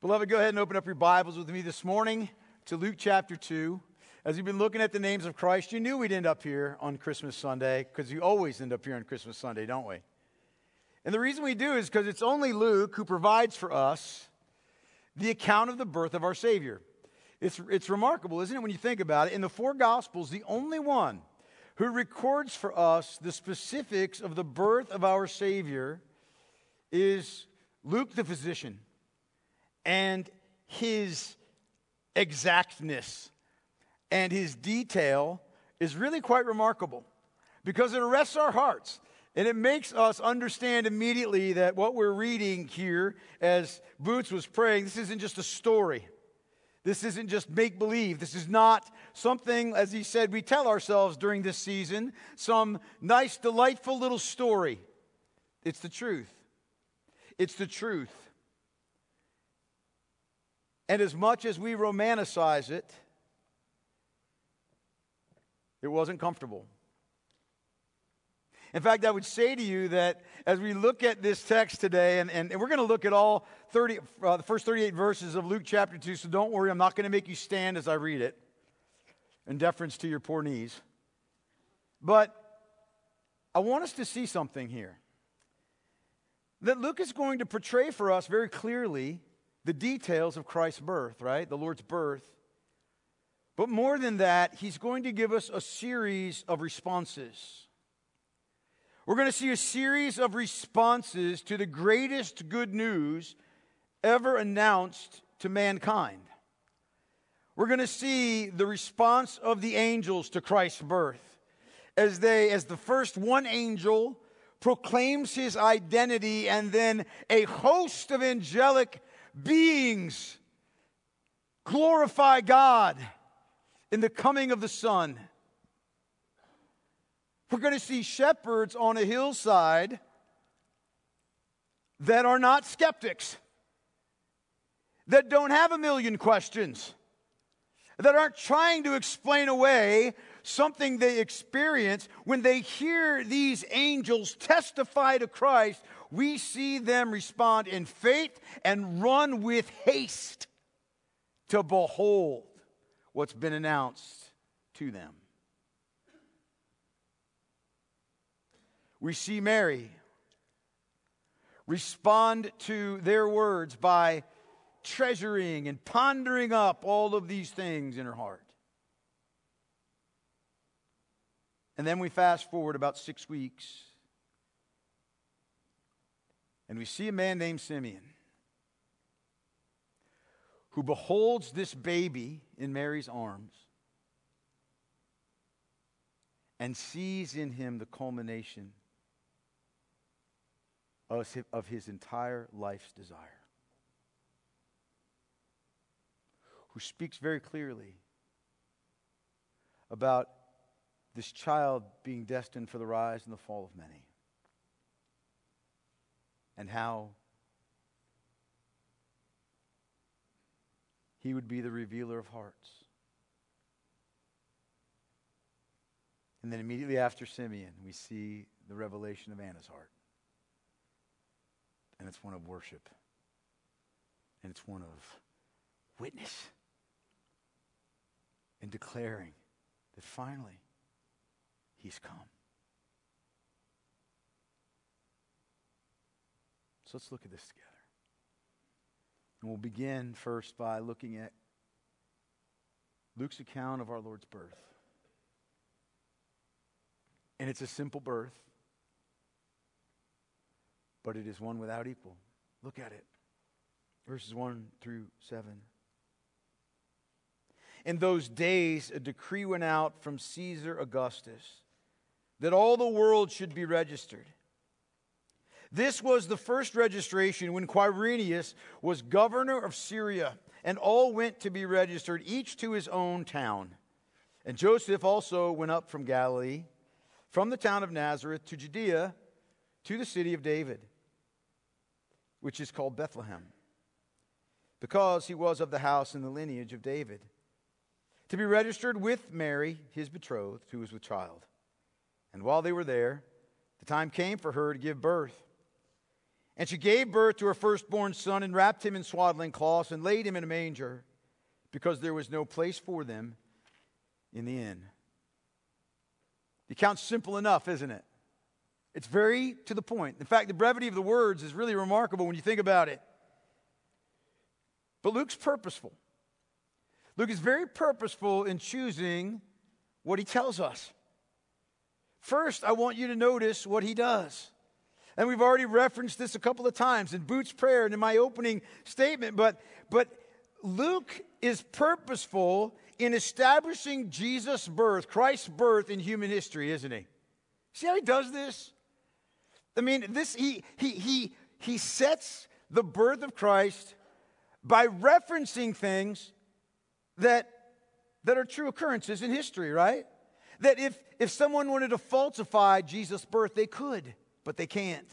Beloved, go ahead and open up your Bibles with me this morning to Luke chapter 2. As you've been looking at the names of Christ, you knew we'd end up here on Christmas Sunday, because you always end up here on Christmas Sunday, don't we? And the reason we do is because it's only Luke who provides for us the account of the birth of our Savior. It's remarkable, isn't it, when you think about it? In the four Gospels, the only one who records for us the specifics of the birth of our Savior is Luke the physician. And his exactness and his detail is really quite remarkable because it arrests our hearts and it makes us understand immediately that what we're reading here as Boots was praying, this isn't just a story. This isn't just make-believe. This is not something, as he said, we tell ourselves during this season, some nice, delightful little story. It's the truth. It's the truth. And as much as we romanticize it, it wasn't comfortable. In fact, I would say to you that as we look at this text today, and we're going to look at all the first 38 verses of Luke chapter 2, so don't worry, I'm not going to make you stand as I read it, in deference to your poor knees. But I want us to see something here. That Luke is going to portray for us very clearly the details of Christ's birth, right? The Lord's birth. But more than that, he's going to give us a series of responses. We're going to see a series of responses to the greatest good news ever announced to mankind. We're going to see the response of the angels to Christ's birth as the first one angel proclaims his identity, and then a host of angelic beings glorify God in the coming of the Son. We're going to see shepherds on a hillside that are not skeptics, that don't have a million questions, that aren't trying to explain away something they experience. When they hear these angels testify to Christ, we see them respond in faith and run with haste to behold what's been announced to them. We see Mary respond to their words by treasuring and pondering up all of these things in her heart. And then we fast forward about 6 weeks, and we see a man named Simeon who beholds this baby in Mary's arms and sees in him the culmination of his entire life's desire. Who speaks very clearly about this child being destined for the rise and the fall of many, and how he would be the revealer of hearts. And then immediately after Simeon, we see the revelation of Anna's heart. And it's one of worship. And it's one of witness. And declaring that finally he's come. So let's look at this together. And we'll begin first by looking at Luke's account of our Lord's birth. And it's a simple birth, but it is one without equal. Look at it. Verses 1 through 7. In those days, a decree went out from Caesar Augustus that all the world should be registered. This was the first registration when Quirinius was governor of Syria, and all went to be registered, each to his own town. And Joseph also went up from Galilee, from the town of Nazareth to Judea, to the city of David, which is called Bethlehem, because he was of the house and the lineage of David, to be registered with Mary, his betrothed, who was with child. And while they were there, the time came for her to give birth. And she gave birth to her firstborn son and wrapped him in swaddling cloths and laid him in a manger because there was no place for them in the inn. The account's simple enough, isn't it? It's very to the point. In fact, the brevity of the words is really remarkable when you think about it. But Luke's purposeful. Luke is very purposeful in choosing what he tells us. First, I want you to notice what he does. And we've already referenced this a couple of times in Boots' prayer and in my opening statement. But Luke is purposeful in establishing Jesus' birth, Christ's birth in human history, isn't he? See how he does this? I mean, he sets the birth of Christ by referencing things that are true occurrences in history, right? That if someone wanted to falsify Jesus' birth, they could, but they can't.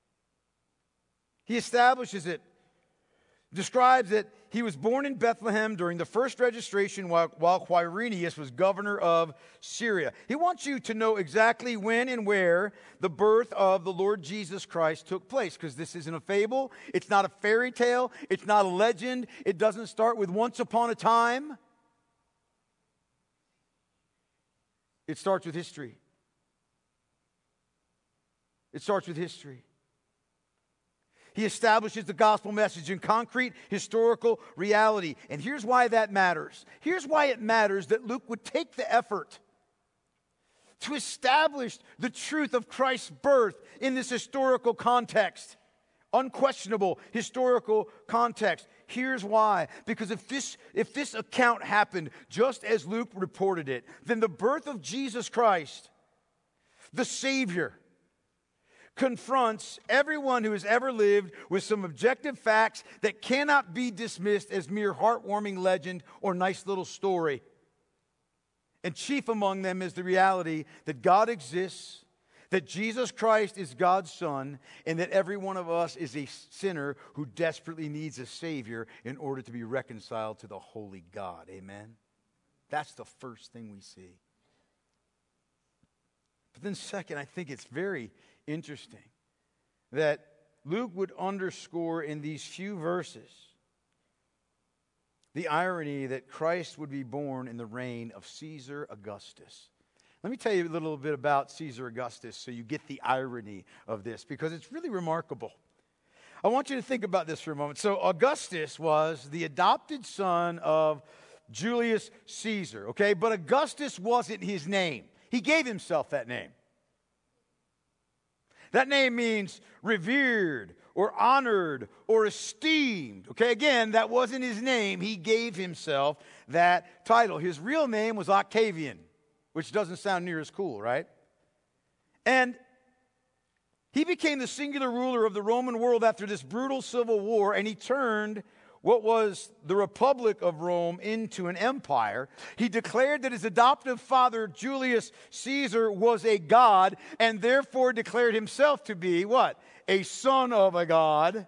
He establishes it, describes that he was born in Bethlehem during the first registration while Quirinius was governor of Syria. He wants you to know exactly when and where the birth of the Lord Jesus Christ took place, because this isn't a fable, it's not a fairy tale, it's not a legend, it doesn't start with once upon a time. It starts with history. It starts with history. He establishes the gospel message in concrete historical reality. And here's why that matters. Here's why it matters that Luke would take the effort to establish the truth of Christ's birth in this historical context. Unquestionable historical context. Here's why. Because if this account happened just as Luke reported it, then the birth of Jesus Christ, the Savior, confronts everyone who has ever lived with some objective facts that cannot be dismissed as mere heartwarming legend or nice little story. And chief among them is the reality that God exists, that Jesus Christ is God's Son, and that every one of us is a sinner who desperately needs a Savior in order to be reconciled to the holy God. Amen? That's the first thing we see. But then second, I think it's very interesting that Luke would underscore in these few verses the irony that Christ would be born in the reign of Caesar Augustus. Let me tell you a little bit about Caesar Augustus so you get the irony of this, because it's really remarkable. I want you to think about this for a moment. So Augustus was the adopted son of Julius Caesar, okay? But Augustus wasn't his name. He gave himself that name. That name means revered or honored or esteemed. Okay, again, that wasn't his name. He gave himself that title. His real name was Octavian, which doesn't sound near as cool, right? And he became the singular ruler of the Roman world after this brutal civil war, and he turned what was the Republic of Rome into an empire. He declared that his adoptive father, Julius Caesar, was a god, and therefore declared himself to be what? A son of a god.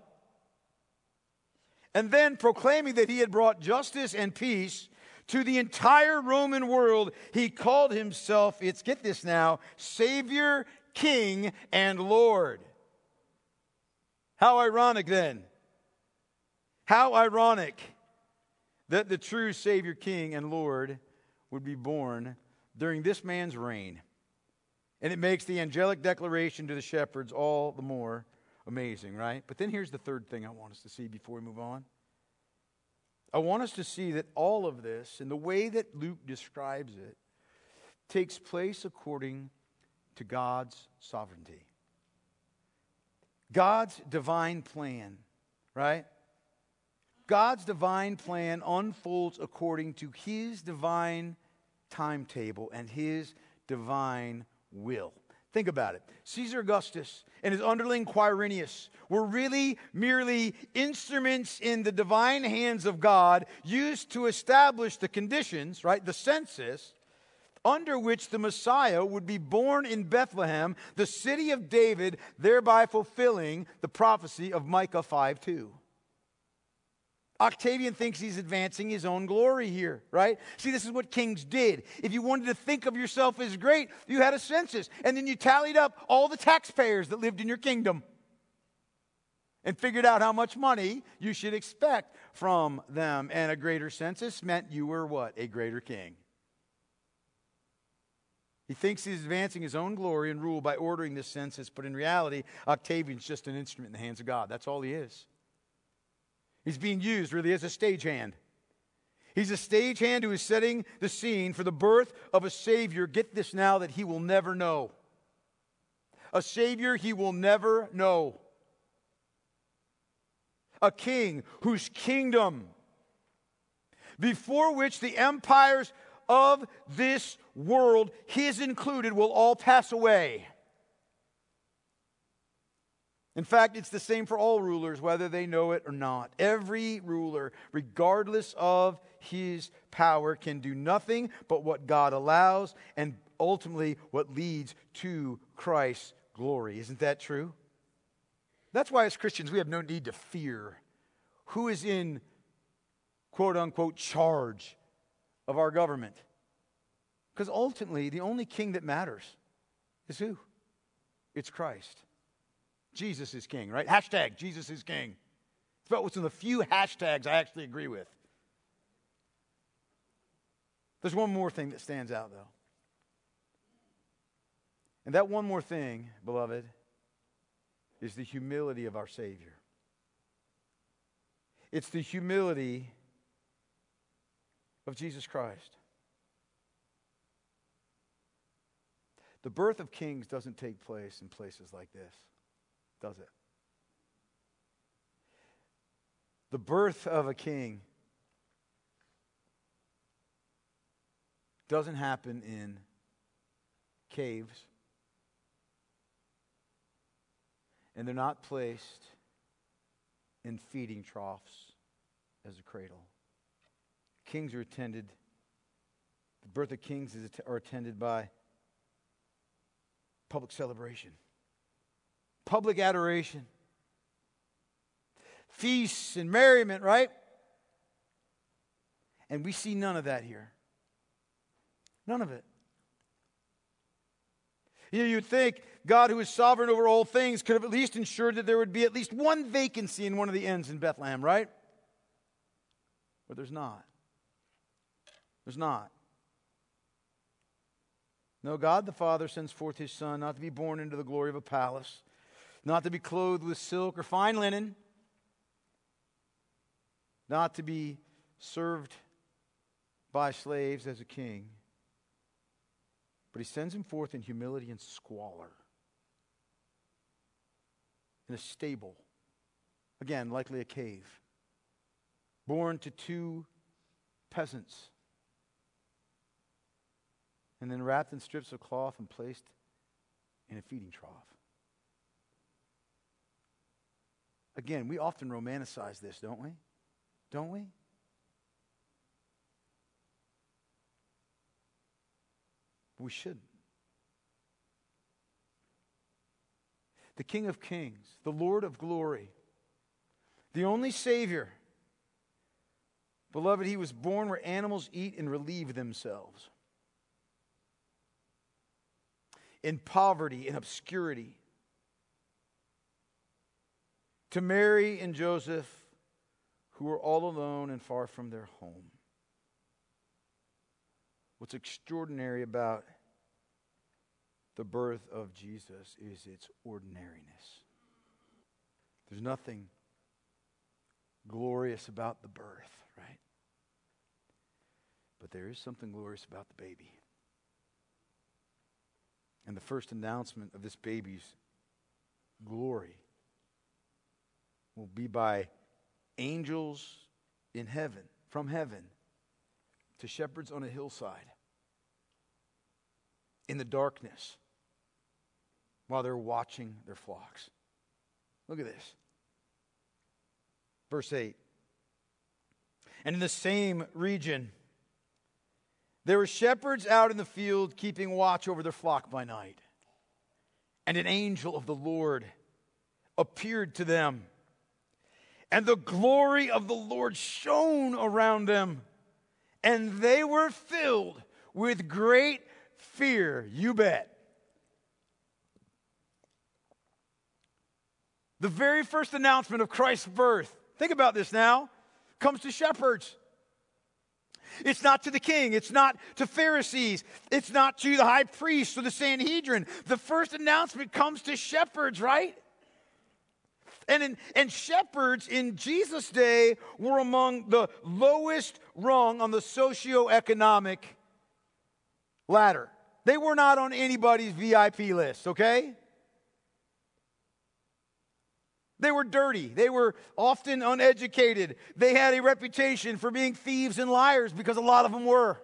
And then, proclaiming that he had brought justice and peace to the entire Roman world, he called himself, get this now, Savior, King, and Lord. How ironic then. How ironic that the true Savior, King, and Lord would be born during this man's reign. And it makes the angelic declaration to the shepherds all the more amazing, right? But then here's the third thing I want us to see before we move on. I want us to see that all of this, and the way that Luke describes it, takes place according to God's sovereignty. God's divine plan, right? God's divine plan unfolds according to His divine timetable and His divine will. Think about it. Caesar Augustus and his underling Quirinius were really merely instruments in the divine hands of God used to establish the conditions, right, the census, under which the Messiah would be born in Bethlehem, the city of David, thereby fulfilling the prophecy of Micah 5:2. Octavian thinks he's advancing his own glory here, right? See, this is what kings did. If you wanted to think of yourself as great, you had a census, and then you tallied up all the taxpayers that lived in your kingdom. and figured out how much money you should expect from them. And a greater census meant you were what? A greater king. He thinks he's advancing his own glory and rule by ordering this census, but in reality, Octavian's just an instrument in the hands of God. That's all he is. He's being used really as a stagehand. He's a stagehand who is setting the scene for the birth of a Savior. Get this now, that he will never know. A Savior he will never know. A king whose kingdom, before which the empires of this world, his included, will all pass away. In fact, it's the same for all rulers, whether they know it or not. Every ruler, regardless of his power, can do nothing but what God allows, and ultimately what leads to Christ's glory. Isn't that true? That's why as Christians we have no need to fear who is in quote-unquote charge of our government. Because ultimately, the only king that matters is who? It's Christ. Jesus is king, right? Hashtag Jesus is king. It's about what's in the few hashtags I actually agree with. There's one more thing that stands out, though. And that one more thing, beloved, is the humility of our Savior. It's the humility of Jesus Christ. The birth of kings doesn't take place in places like this, does it? The birth of a king doesn't happen in caves, and they're not placed in feeding troughs as a cradle. Kings are attended, the birth of kings are attended by public celebration, public adoration, feasts and merriment, right? And we see none of that here. None of it. You'd think God, who is sovereign over all things, could have at least ensured that there would be at least one vacancy in one of the inns in Bethlehem, right? But there's not. There's not. No, God the Father sends forth his Son, not to be born into the glory of a palace, not to be clothed with silk or fine linen, not to be served by slaves as a king, but he sends him forth in humility and squalor, in a stable, again, likely a cave, born to two peasants, and then wrapped in strips of cloth and placed in a feeding trough. Again, we often romanticize this, don't we? Don't we? We shouldn't. The King of Kings, the Lord of Glory, the only Savior. Beloved, he was born where animals eat and relieve themselves. In poverty, in obscurity. To Mary and Joseph, who were all alone and far from their home. What's extraordinary about the birth of Jesus is its ordinariness. There's nothing glorious about the birth, right? But there is something glorious about the baby. And the first announcement of this baby's glory will be by angels in heaven, from heaven, to shepherds on a hillside in the darkness while they're watching their flocks. Look at this. Verse 8. And in the same region, there were shepherds out in the field keeping watch over their flock by night. And an angel of the Lord appeared to them. And the glory of the Lord shone around them. And they were filled with great fear. You bet. The very first announcement of Christ's birth, think about this now, comes to shepherds. It's not to the king. It's not to Pharisees. It's not to the high priest or the Sanhedrin. The first announcement comes to shepherds, right? And shepherds in Jesus' day were among the lowest rung on the socioeconomic ladder. They were not on anybody's VIP list, okay? They were dirty. They were often uneducated. They had a reputation for being thieves and liars because a lot of them were.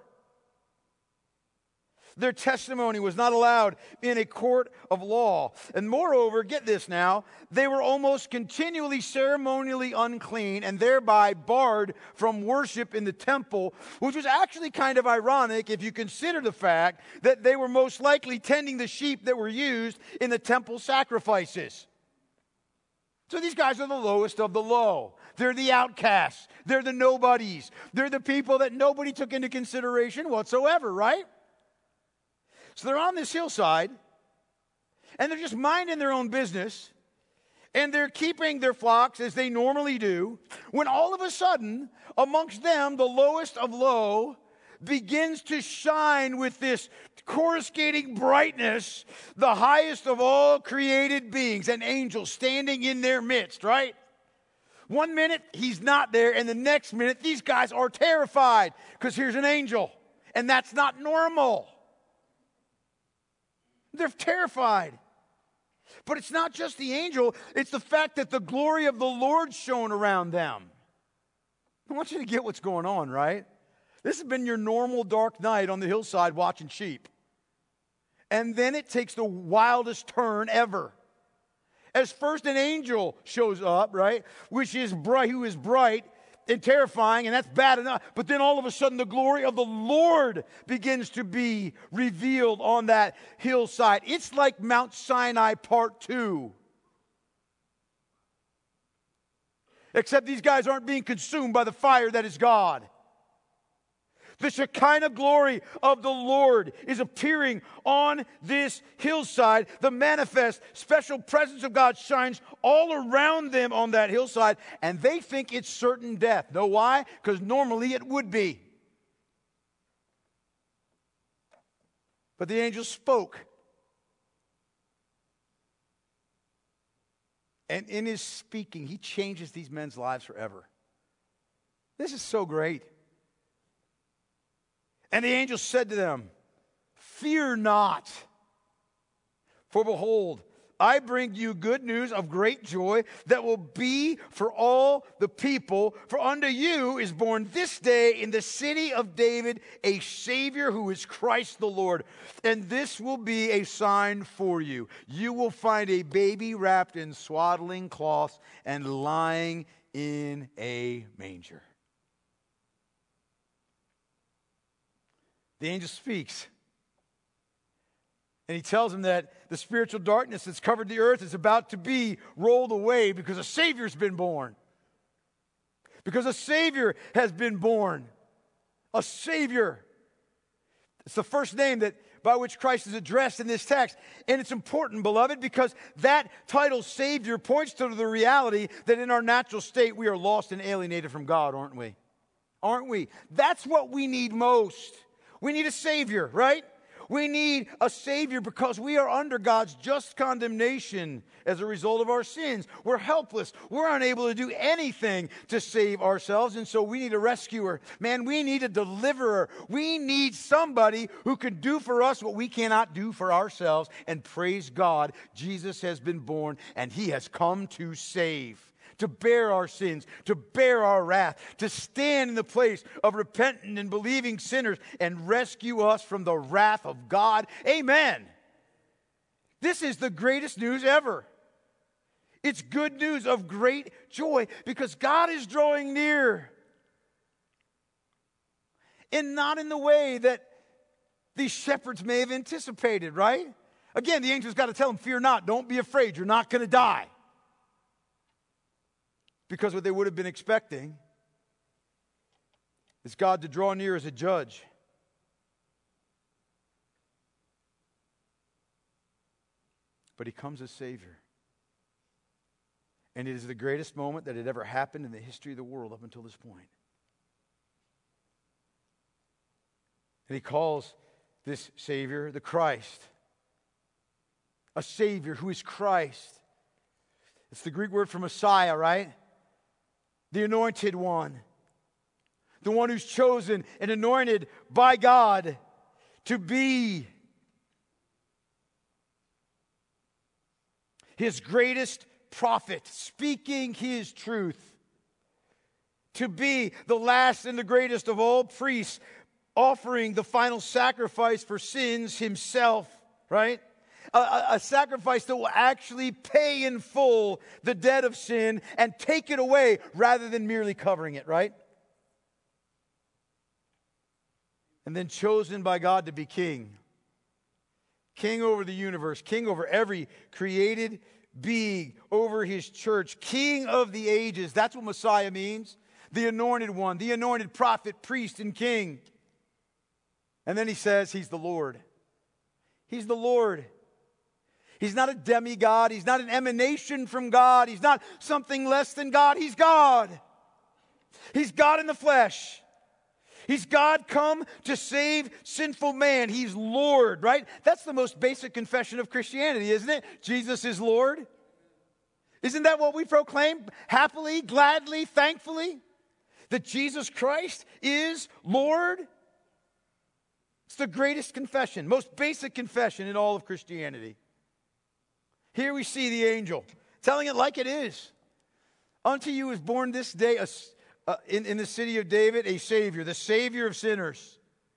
Their testimony was not allowed in a court of law. And moreover, get this now, they were almost continually ceremonially unclean and thereby barred from worship in the temple, which was actually kind of ironic if you consider the fact that they were most likely tending the sheep that were used in the temple sacrifices. So these guys are the lowest of the low. They're the outcasts. They're the nobodies. They're the people that nobody took into consideration whatsoever, right? So they're on this hillside, and they're just minding their own business, and they're keeping their flocks as they normally do, when all of a sudden, amongst them, the lowest of low begins to shine with this coruscating brightness, the highest of all created beings, an angel standing in their midst, right? One minute, he's not there, and the next minute, these guys are terrified because here's an angel, and that's not normal. They're terrified. But it's not just the angel, it's the fact that the glory of the Lord shone around them. I want you to get what's going on, right? This has been your normal dark night on the hillside watching sheep. And then it takes the wildest turn ever. As first an angel shows up, right? Which is bright, who is bright and terrifying, and that's bad enough. But then all of a sudden the glory of the Lord begins to be revealed on that hillside. It's like Mount Sinai Part 2. Except these guys aren't being consumed by the fire that is God. The Shekinah glory of the Lord is appearing on this hillside. The manifest special presence of God shines all around them on that hillside, and they think it's certain death. Know why? Because normally it would be. But the angel spoke. And in his speaking, he changes these men's lives forever. This is so great. And the angel said to them, "Fear not, for behold, I bring you good news of great joy that will be for all the people. For unto you is born this day in the city of David a Savior who is Christ the Lord. And this will be a sign for you. You will find a baby wrapped in swaddling cloths and lying in a manger." The angel speaks. And he tells him that the spiritual darkness that's covered the earth is about to be rolled away because a Savior's been born. Because a Savior has been born. A Savior. It's the first name by which Christ is addressed in this text. And it's important, beloved, because that title, Savior, points to the reality that in our natural state we are lost and alienated from God, aren't we? Aren't we? That's what we need most. We need a Savior, right? We need a Savior because we are under God's just condemnation as a result of our sins. We're helpless. We're unable to do anything to save ourselves, and so we need a rescuer. Man, we need a deliverer. We need somebody who can do for us what we cannot do for ourselves. And praise God, Jesus has been born, and He has come to save. To bear our sins, to bear our wrath, to stand in the place of repentant and believing sinners and rescue us from the wrath of God. Amen. This is the greatest news ever. It's good news of great joy because God is drawing near. And not in the way that these shepherds may have anticipated, right? Again, the angel's got to tell them, fear not, don't be afraid, you're not going to die. Because what they would have been expecting is God to draw near as a judge. But He comes as Savior. And it is the greatest moment that had ever happened in the history of the world up until this point. And he calls this Savior the Christ. A Savior who is Christ. It's the Greek word for Messiah, right? The anointed one. The one who's chosen and anointed by God to be His greatest prophet, speaking His truth. To be the last and the greatest of all priests, offering the final sacrifice for sins Himself, right? A sacrifice that will actually pay in full the debt of sin and take it away rather than merely covering it, right? And then chosen by God to be king. King over the universe, king over every created being, over His church, king of the ages. That's what Messiah means. The anointed one, the anointed prophet, priest, and king. And then He says He's the Lord. He's the Lord. He's not a demigod. He's not an emanation from God. He's not something less than God. He's God. He's God in the flesh. He's God come to save sinful man. He's Lord, right? That's the most basic confession of Christianity, isn't it? Jesus is Lord. Isn't that what we proclaim happily, gladly, thankfully? That Jesus Christ is Lord? It's the greatest confession, most basic confession in all of Christianity. Here we see the angel telling it like it is. Unto you is born this day in the city of David a Savior, the Savior of sinners,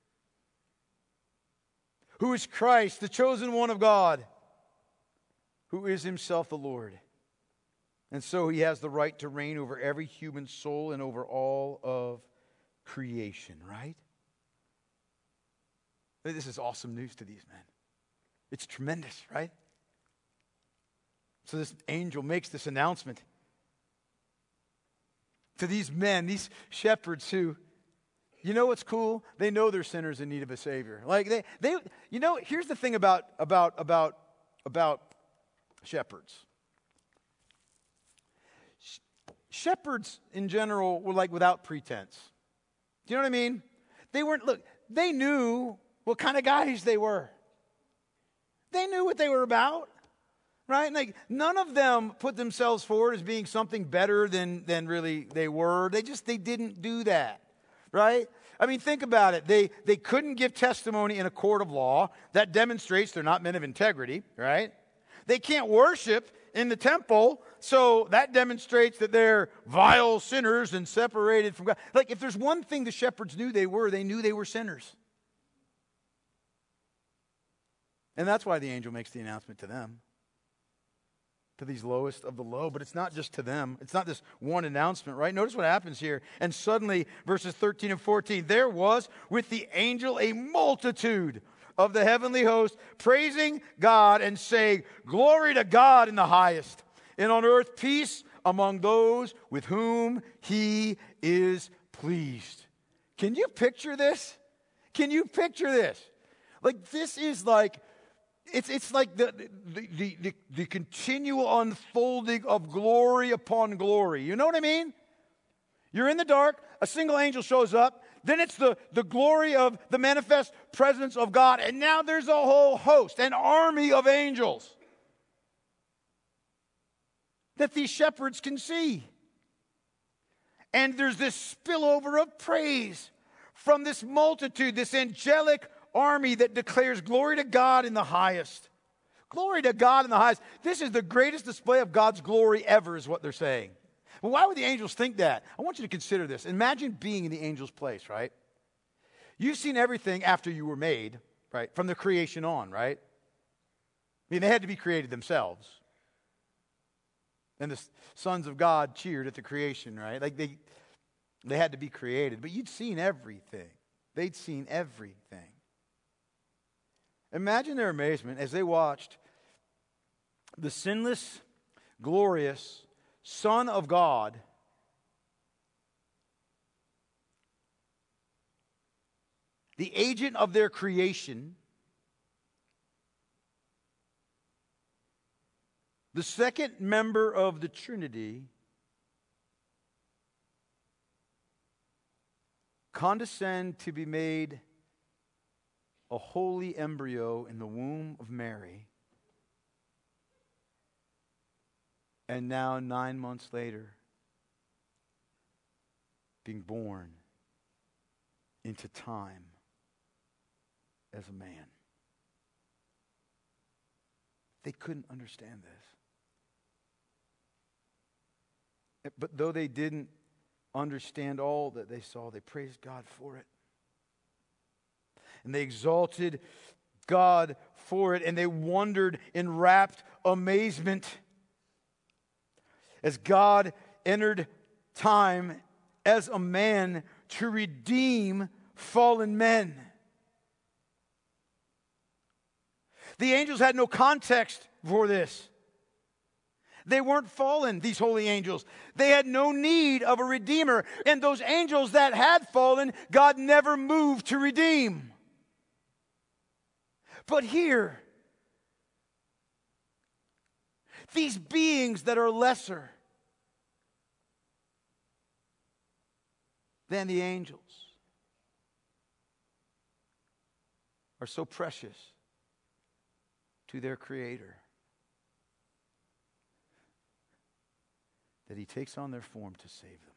who is Christ, the chosen one of God, who is Himself the Lord. And so He has the right to reign over every human soul and over all of creation, right? This is awesome news to these men. It's tremendous, right? So this angel makes this announcement to these men, these shepherds who, you know what's cool? They know they're sinners in need of a Savior. Like they you know, here's the thing about shepherds. Shepherds in general were like without pretense. Do you know what I mean? They knew what kind of guys they were. They knew what they were about. Right? Like none of them put themselves forward as being something better than really they were. They didn't do that. Right? I mean, think about it. They couldn't give testimony in a court of law. That demonstrates they're not men of integrity, right? They can't worship in the temple, so that demonstrates that they're vile sinners and separated from God. Like if there's one thing the shepherds knew they knew they were sinners. And that's why the angel makes the announcement to them. To these lowest of the low. But it's not just to them. It's not this one announcement, right? Notice what happens here. And suddenly, verses 13 and 14, there was with the angel a multitude of the heavenly host praising God and saying, "Glory to God in the highest, and on earth peace among those with whom He is pleased." Can you picture this? Can you picture this? Like this is like It's like the continual unfolding of glory upon glory. You know what I mean? You're in the dark, a single angel shows up, then it's the glory of the manifest presence of God, and now there's a whole host, an army of angels that these shepherds can see. And there's this spillover of praise from this multitude, this angelic army that declares glory to God in the highest. Glory to God in the highest. This is the greatest display of God's glory ever, is what they're saying. Well, why would the angels think that? I want you to consider this. Imagine being in the angel's place, right? You've seen everything after you were made, right? From the creation on, right? I mean, they had to be created themselves. And the sons of God cheered at the creation, right? Like they had to be created. But you'd seen everything. They'd seen everything. Imagine their amazement as they watched the sinless, glorious Son of God the agent of their creation, the second member of the Trinity, condescend to be made a holy embryo in the womb of Mary, and now 9 months later, being born into time as a man. They couldn't understand this. But though they didn't understand all that they saw, they praised God for it. And they exalted God for it, and they wondered in rapt amazement as God entered time as a man to redeem fallen men. The angels had no context for this. They weren't fallen, these holy angels. They had no need of a redeemer. And those angels that had fallen, God never moved to redeem. But here, these beings that are lesser than the angels are so precious to their Creator that He takes on their form to save them.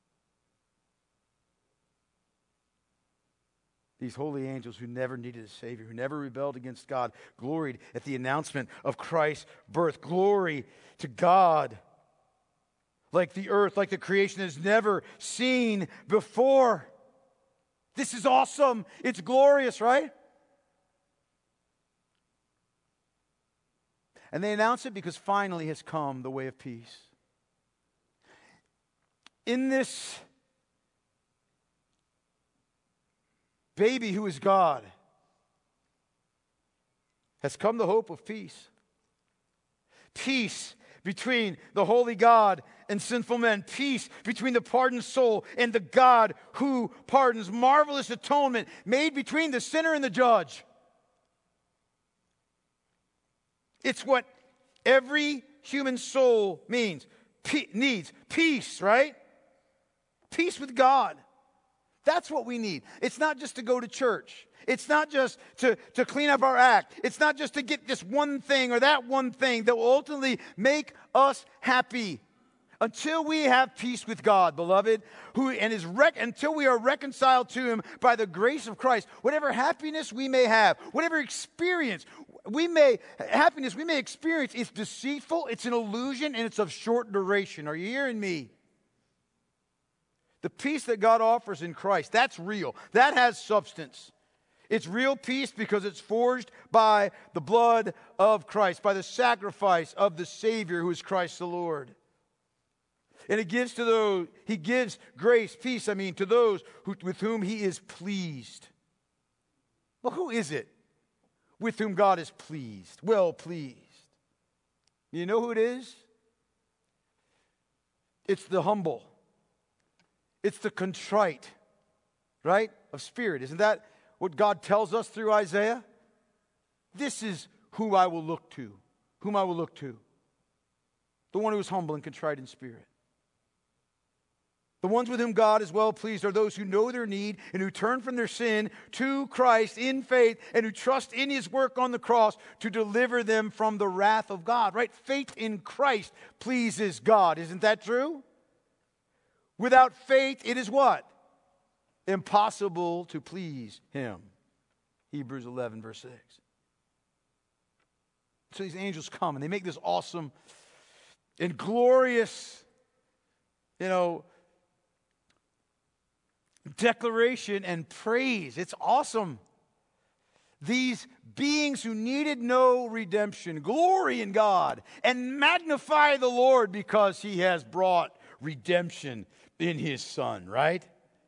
These holy angels who never needed a Savior, who never rebelled against God, gloried at the announcement of Christ's birth. Glory to God, like the earth, like the creation has never seen before. This is awesome. It's glorious, right? And they announce it because finally has come the way of peace. In this baby who is God has come the hope of peace. Peace between the holy God and sinful men. Peace between the pardoned soul and the God who pardons. Marvelous atonement made between the sinner and the judge. It's what every human soul needs. Peace, right? Peace with God. That's what we need. It's not just to go to church. It's not just to clean up our act. It's not just to get this one thing or that one thing that will ultimately make us happy. Until we have peace with God, beloved, until we are reconciled to Him by the grace of Christ, whatever happiness we may have, whatever experience we may experience, is deceitful, it's an illusion, and it's of short duration. Are you hearing me? The peace that God offers in Christ, that's real. That has substance. It's real peace because it's forged by the blood of Christ, by the sacrifice of the Savior who is Christ the Lord. And He gives grace, peace, to those with whom He is pleased. Well, who is it with whom God is pleased? Well pleased. You know who it is? It's the humble. It's the contrite, right, of spirit. Isn't that what God tells us through Isaiah? This is who I will look to. Whom I will look to. The one who is humble and contrite in spirit. The ones with whom God is well pleased are those who know their need and who turn from their sin to Christ in faith and who trust in His work on the cross to deliver them from the wrath of God, right? Faith in Christ pleases God. Isn't that true? Without faith, it is what? Impossible to please Him. Hebrews 11, verse 6. So these angels come and they make this awesome and glorious, declaration and praise. It's awesome. These beings who needed no redemption, glory in God and magnify the Lord because He has brought redemption in His Son, right?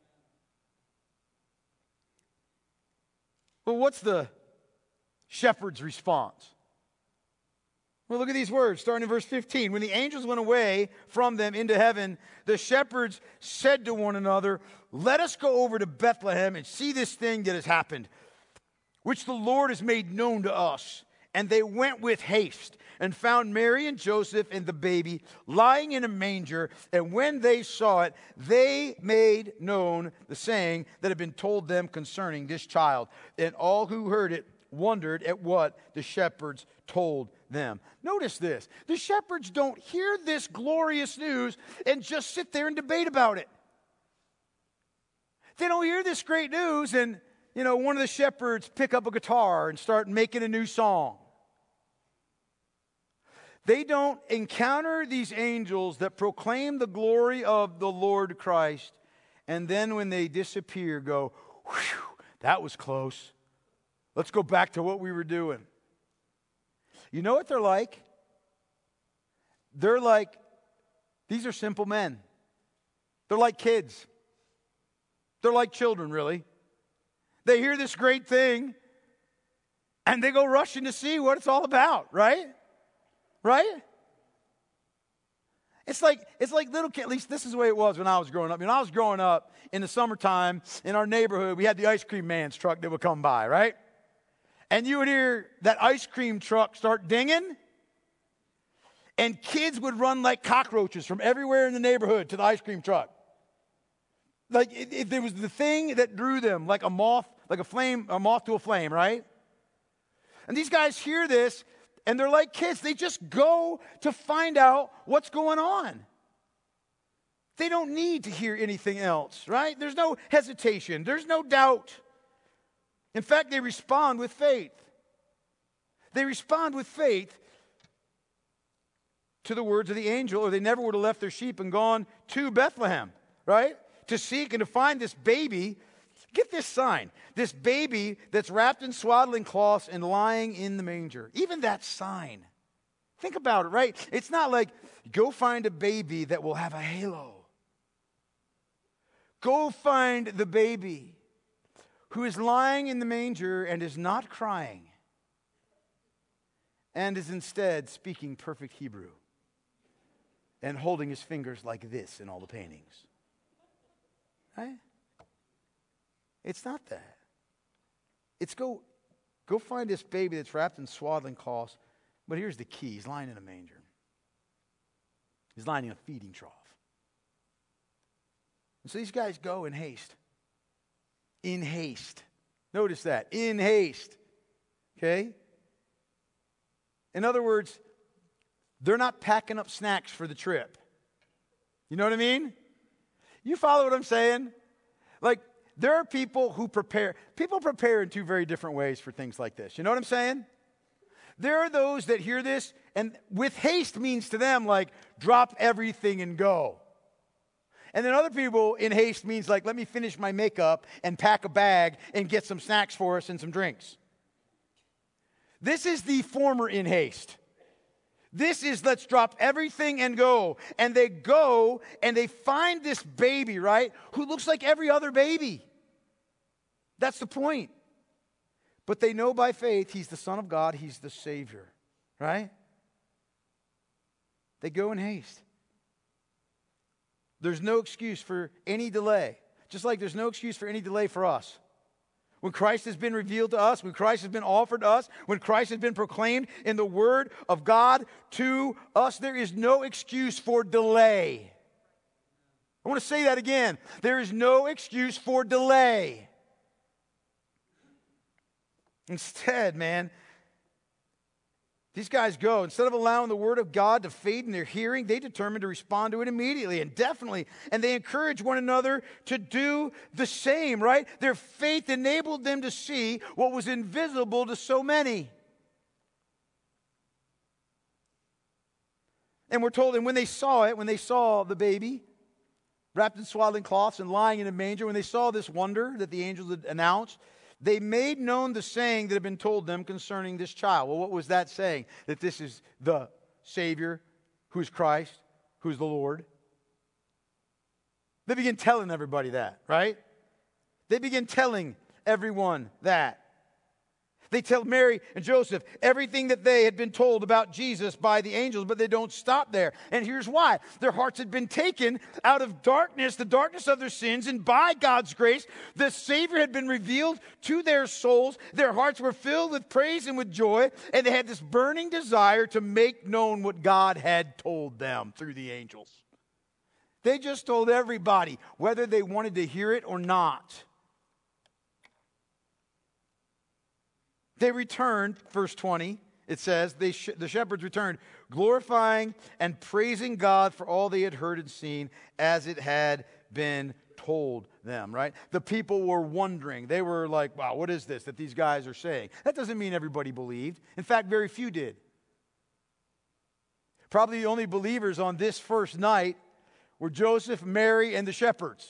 Well, what's the shepherd's response? Well, look at these words, starting in verse 15. When the angels went away from them into heaven, the shepherds said to one another, "Let us go over to Bethlehem and see this thing that has happened, which the Lord has made known to us." And they went with haste and found Mary and Joseph and the baby lying in a manger. And when they saw it, they made known the saying that had been told them concerning this child. And all who heard it wondered at what the shepherds told them. Notice this. The shepherds don't hear this glorious news and just sit there and debate about it. They don't hear this great news and, one of the shepherds pick up a guitar and start making a new song. They don't encounter these angels that proclaim the glory of the Lord Christ, and then when they disappear, go, whew, that was close. Let's go back to what we were doing. You know what they're like? They're like, these are simple men. They're like kids. They're like children, really. They hear this great thing, and they go rushing to see what it's all about, right? Right? It's like little kids. At least this is the way it was when I was growing up. When I was growing up in the summertime in our neighborhood, we had the ice cream man's truck that would come by, right? And you would hear that ice cream truck start dinging, and kids would run like cockroaches from everywhere in the neighborhood to the ice cream truck. Like if there was the thing that drew them, like a moth to a flame, right? And these guys hear this, and they're like kids. They just go to find out what's going on. They don't need to hear anything else, right? There's no hesitation. There's no doubt. In fact, they respond with faith. They respond with faith to the words of the angel, or they never would have left their sheep and gone to Bethlehem, right? To seek and to find this baby. Get this sign. This baby that's wrapped in swaddling cloths and lying in the manger. Even that sign. Think about it, right? It's not like, go find a baby that will have a halo. Go find the baby who is lying in the manger and is not crying and is instead speaking perfect Hebrew and holding his fingers like this in all the paintings. Right? It's not that. It's go find this baby that's wrapped in swaddling cloths. But here's the key. He's lying in a manger. He's lying in a feeding trough. And so these guys go in haste. In haste. Notice that. In haste. Okay? In other words, they're not packing up snacks for the trip. You know what I mean? You follow what I'm saying? Like, there are people who prepare. People prepare in two very different ways for things like this. You know what I'm saying? There are those that hear this, and with haste means to them like, drop everything and go. And then other people in haste means like, let me finish my makeup and pack a bag and get some snacks for us and some drinks. This is the former in haste. This is let's drop everything and go. And they go and they find this baby, right, who looks like every other baby. That's the point. But they know by faith he's the Son of God, he's the Savior, right? They go in haste. There's no excuse for any delay. Just like there's no excuse for any delay for us. When Christ has been revealed to us, when Christ has been offered to us, when Christ has been proclaimed in the Word of God to us, there is no excuse for delay. I want to say that again. There is no excuse for delay. Instead, man, these guys go, instead of allowing the Word of God to fade in their hearing, they determine to respond to it immediately and definitely. And they encourage one another to do the same, right? Their faith enabled them to see what was invisible to so many. And we're told, and when they saw the baby wrapped in swaddling cloths and lying in a manger, when they saw this wonder that the angels had announced, they made known the saying that had been told them concerning this child. Well, what was that saying? That this is the Savior, who's Christ, who's the Lord. They begin telling everybody that, right? They begin telling everyone that. They tell Mary and Joseph everything that they had been told about Jesus by the angels, but they don't stop there. And here's why. Their hearts had been taken out of darkness, the darkness of their sins, and by God's grace, the Savior had been revealed to their souls. Their hearts were filled with praise and with joy, and they had this burning desire to make known what God had told them through the angels. They just told everybody, whether they wanted to hear it or not. They returned, verse 20, it says, the shepherds returned, glorifying and praising God for all they had heard and seen as it had been told them, right? The people were wondering. They were like, wow, what is this that these guys are saying? That doesn't mean everybody believed. In fact, very few did. Probably the only believers on this first night were Joseph, Mary, and the shepherds.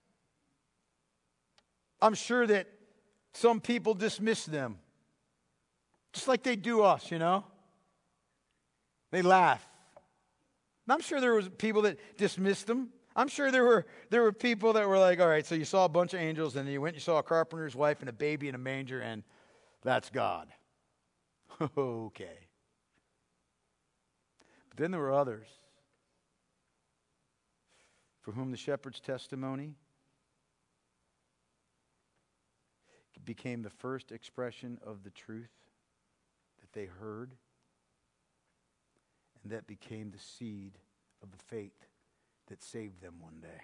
I'm sure that some people dismissed them. Just like they do us, you know. They laugh. And I'm sure there was people that dismissed them. I'm sure there were people that were like, all right, so you saw a bunch of angels, and then you went and you saw a carpenter's wife and a baby in a manger, and that's God. Okay. But then there were others for whom the shepherd's testimony became the first expression of the truth that they heard, and that became the seed of the faith that saved them one day.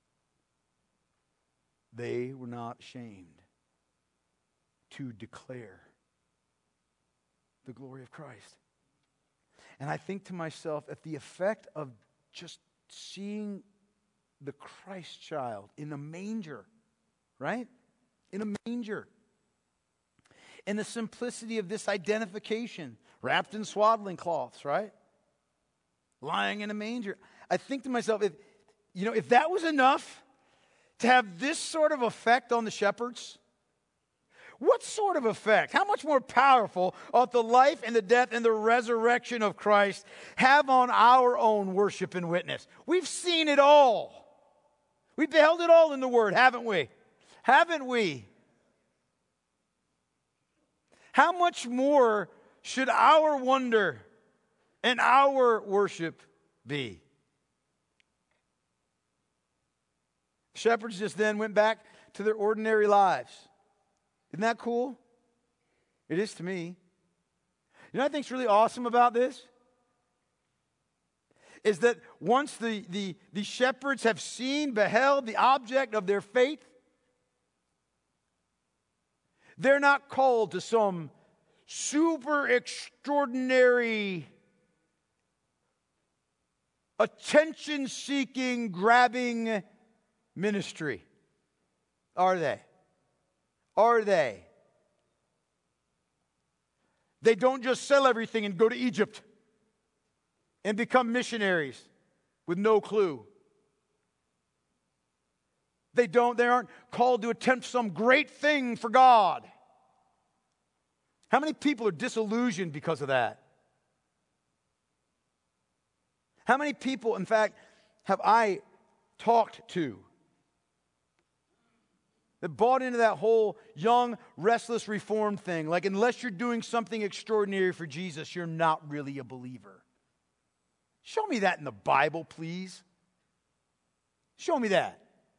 They were not ashamed to declare the glory of Christ. And I think to myself, at the effect of just seeing the Christ child in a manger, right? In a manger. And the simplicity of this identification, wrapped in swaddling cloths, right? Lying in a manger. I think to myself, if that was enough to have this sort of effect on the shepherds, what sort of effect? How much more powerful ought the life and the death and the resurrection of Christ have on our own worship and witness? We've seen it all. We've beheld it all in the Word, haven't we? Haven't we? How much more should our wonder and our worship be? Shepherds just then went back to their ordinary lives. Isn't that cool? It is to me. You know what I think's really awesome about this? Is that once the shepherds have seen, beheld the object of their faith, they're not called to some super extraordinary, attention-seeking, grabbing ministry. Are they? Are they? They don't just sell everything and go to Egypt and become missionaries with no clue. They aren't called to attempt some great thing for God. How many people are disillusioned because of that? How many people, in fact, have I talked to that bought into that whole young, restless, reformed thing? Like, unless you're doing something extraordinary for Jesus, you're not really a believer. Show me that in the Bible, please. Show me that.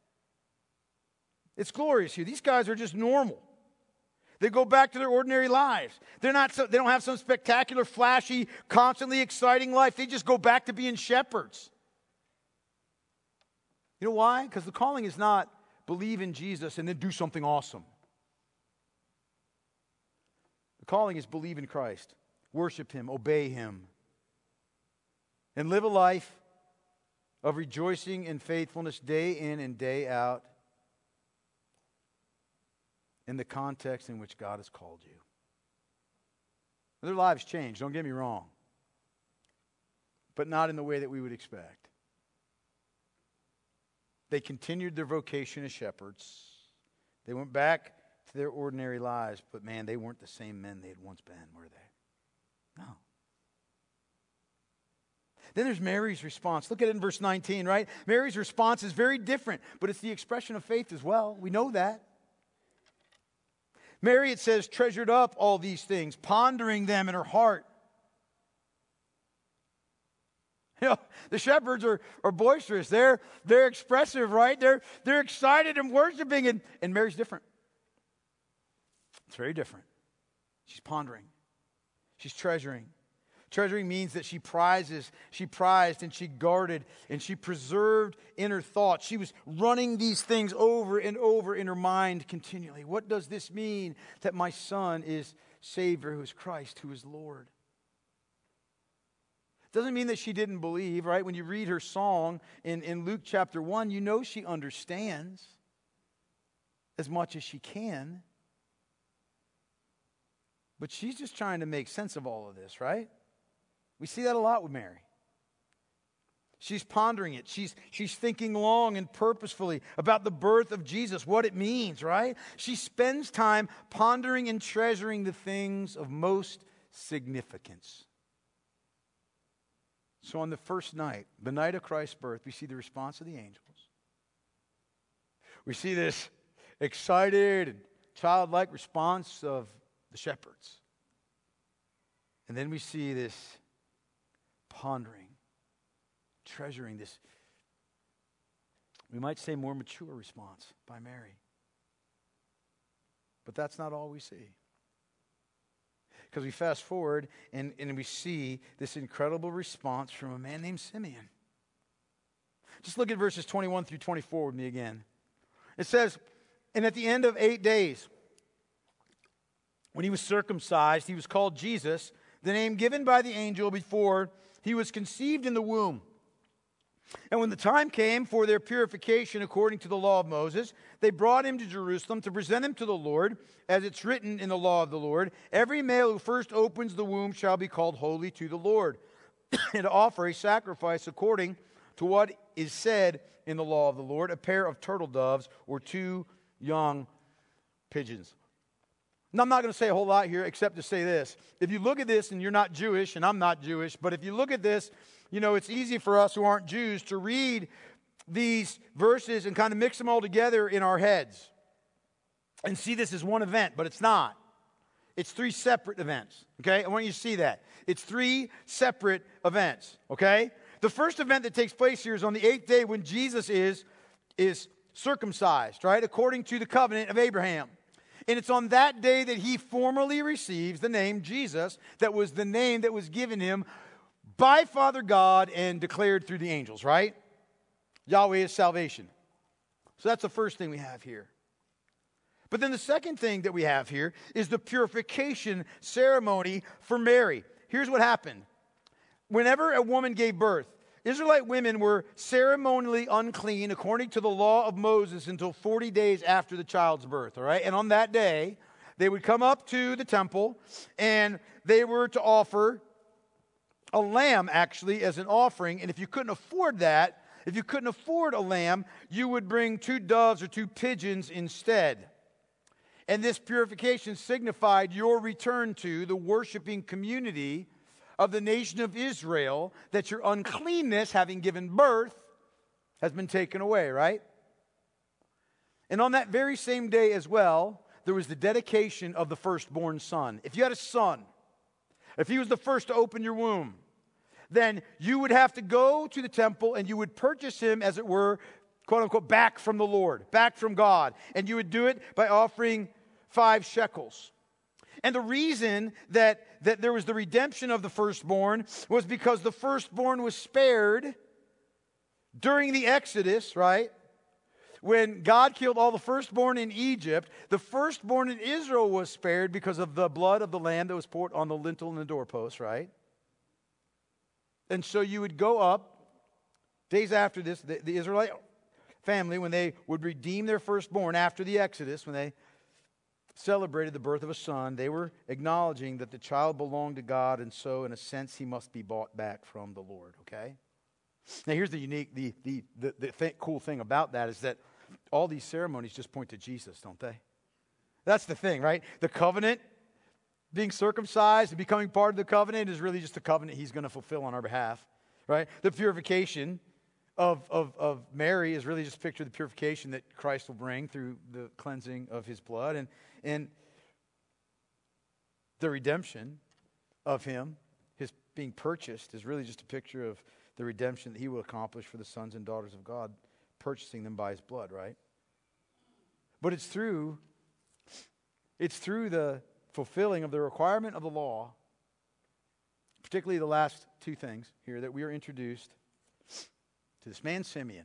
It's glorious here. These guys are just normal. They go back to their ordinary lives. They don't have some spectacular, flashy, constantly exciting life. They just go back to being shepherds. You know why? Because the calling is not believe in Jesus and then do something awesome. The calling is believe in Christ, worship Him, obey Him, and live a life of rejoicing and faithfulness day in and day out in the context in which God has called you. Their lives change, don't get me wrong, but not in the way that we would expect. They continued their vocation as shepherds. They went back to their ordinary lives, but man, they weren't the same men they had once been, were they? No. Then there's Mary's response. Look at it in verse 19, right? Mary's response is very different, but it's the expression of faith as well. We know that. Mary, it says, treasured up all these things, pondering them in her heart. You know, the shepherds are boisterous. They're expressive, right? They're excited and worshiping, and Mary's different. It's very different. She's pondering. She's treasuring. Treasuring means that she prized and she guarded and she preserved in her thoughts. She was running these things over and over in her mind continually. What does this mean that my son is Savior, who is Christ, who is Lord? Doesn't mean that she didn't believe, right? When you read her song in Luke chapter 1, you know she understands as much as she can. But she's just trying to make sense of all of this, right? We see that a lot with Mary. She's pondering it. She's thinking long and purposefully about the birth of Jesus, what it means, right? She spends time pondering and treasuring the things of most significance. So on the first night, the night of Christ's birth, we see the response of the angels. We see this excited and childlike response of the shepherds. And then we see this pondering, treasuring, this, we might say, more mature response by Mary. But that's not all we see. Because we fast forward and we see this incredible response from a man named Simeon. Just look at verses 21 through 24 with me again. It says, and at the end of 8 days, when he was circumcised, he was called Jesus, the name given by the angel before he was conceived in the womb. And when the time came for their purification according to the law of Moses, they brought him to Jerusalem to present him to the Lord, as it's written in the law of the Lord. Every male who first opens the womb shall be called holy to the Lord, and to offer a sacrifice according to what is said in the law of the Lord, a pair of turtle doves or 2 young pigeons. Now, I'm not going to say a whole lot here except to say this. If you look at this, and you're not Jewish, and I'm not Jewish, but if you look at this, you know, it's easy for us who aren't Jews to read these verses and kind of mix them all together in our heads and see this as one event, but it's not. It's 3 separate events, okay? I want you to see that. It's 3 separate events, okay? The first event that takes place here is on the 8th day when Jesus is circumcised, right? According to the covenant of Abraham. And it's on that day that he formally receives the name Jesus, that was the name that was given him by Father God and declared through the angels, right? Yahweh is salvation. So that's the first thing we have here. But then the second thing that we have here is the purification ceremony for Mary. Here's what happened. Whenever a woman gave birth, Israelite women were ceremonially unclean according to the law of Moses until 40 days after the child's birth, all right? And on that day, they would come up to the temple and they were to offer a lamb, actually, as an offering. And if you couldn't afford that, if you couldn't afford a lamb, you would bring 2 doves or 2 pigeons instead. And this purification signified your return to the worshiping community of the nation of Israel, that your uncleanness, having given birth, has been taken away, right? And on that very same day as well, there was the dedication of the firstborn son. If you had a son, if he was the first to open your womb, then you would have to go to the temple and you would purchase him, as it were, quote unquote, back from the Lord, back from God. And you would do it by offering 5 shekels. And the reason that there was the redemption of the firstborn was because the firstborn was spared during the Exodus, right? When God killed all the firstborn in Egypt, the firstborn in Israel was spared because of the blood of the lamb that was poured on the lintel and the doorpost, right? And so you would go up, days after this, the Israelite family, when they would redeem their firstborn after the Exodus, when they celebrated the birth of a son, they were acknowledging that the child belonged to God, and so in a sense he must be bought back from the Lord, okay? Now here's the unique, cool thing about that is that all these ceremonies just point to Jesus, don't they? That's the thing, right? The covenant, being circumcised and becoming part of the covenant, is really just the covenant he's going to fulfill on our behalf, right? The purification of Mary is really just a picture of the purification that Christ will bring through the cleansing of his blood. And the redemption of him, his being purchased, is really just a picture of the redemption that he will accomplish for the sons and daughters of God, purchasing them by his blood, right? But it's through the fulfilling of the requirement of the law, particularly the last two things here, that we are introduced to this man Simeon.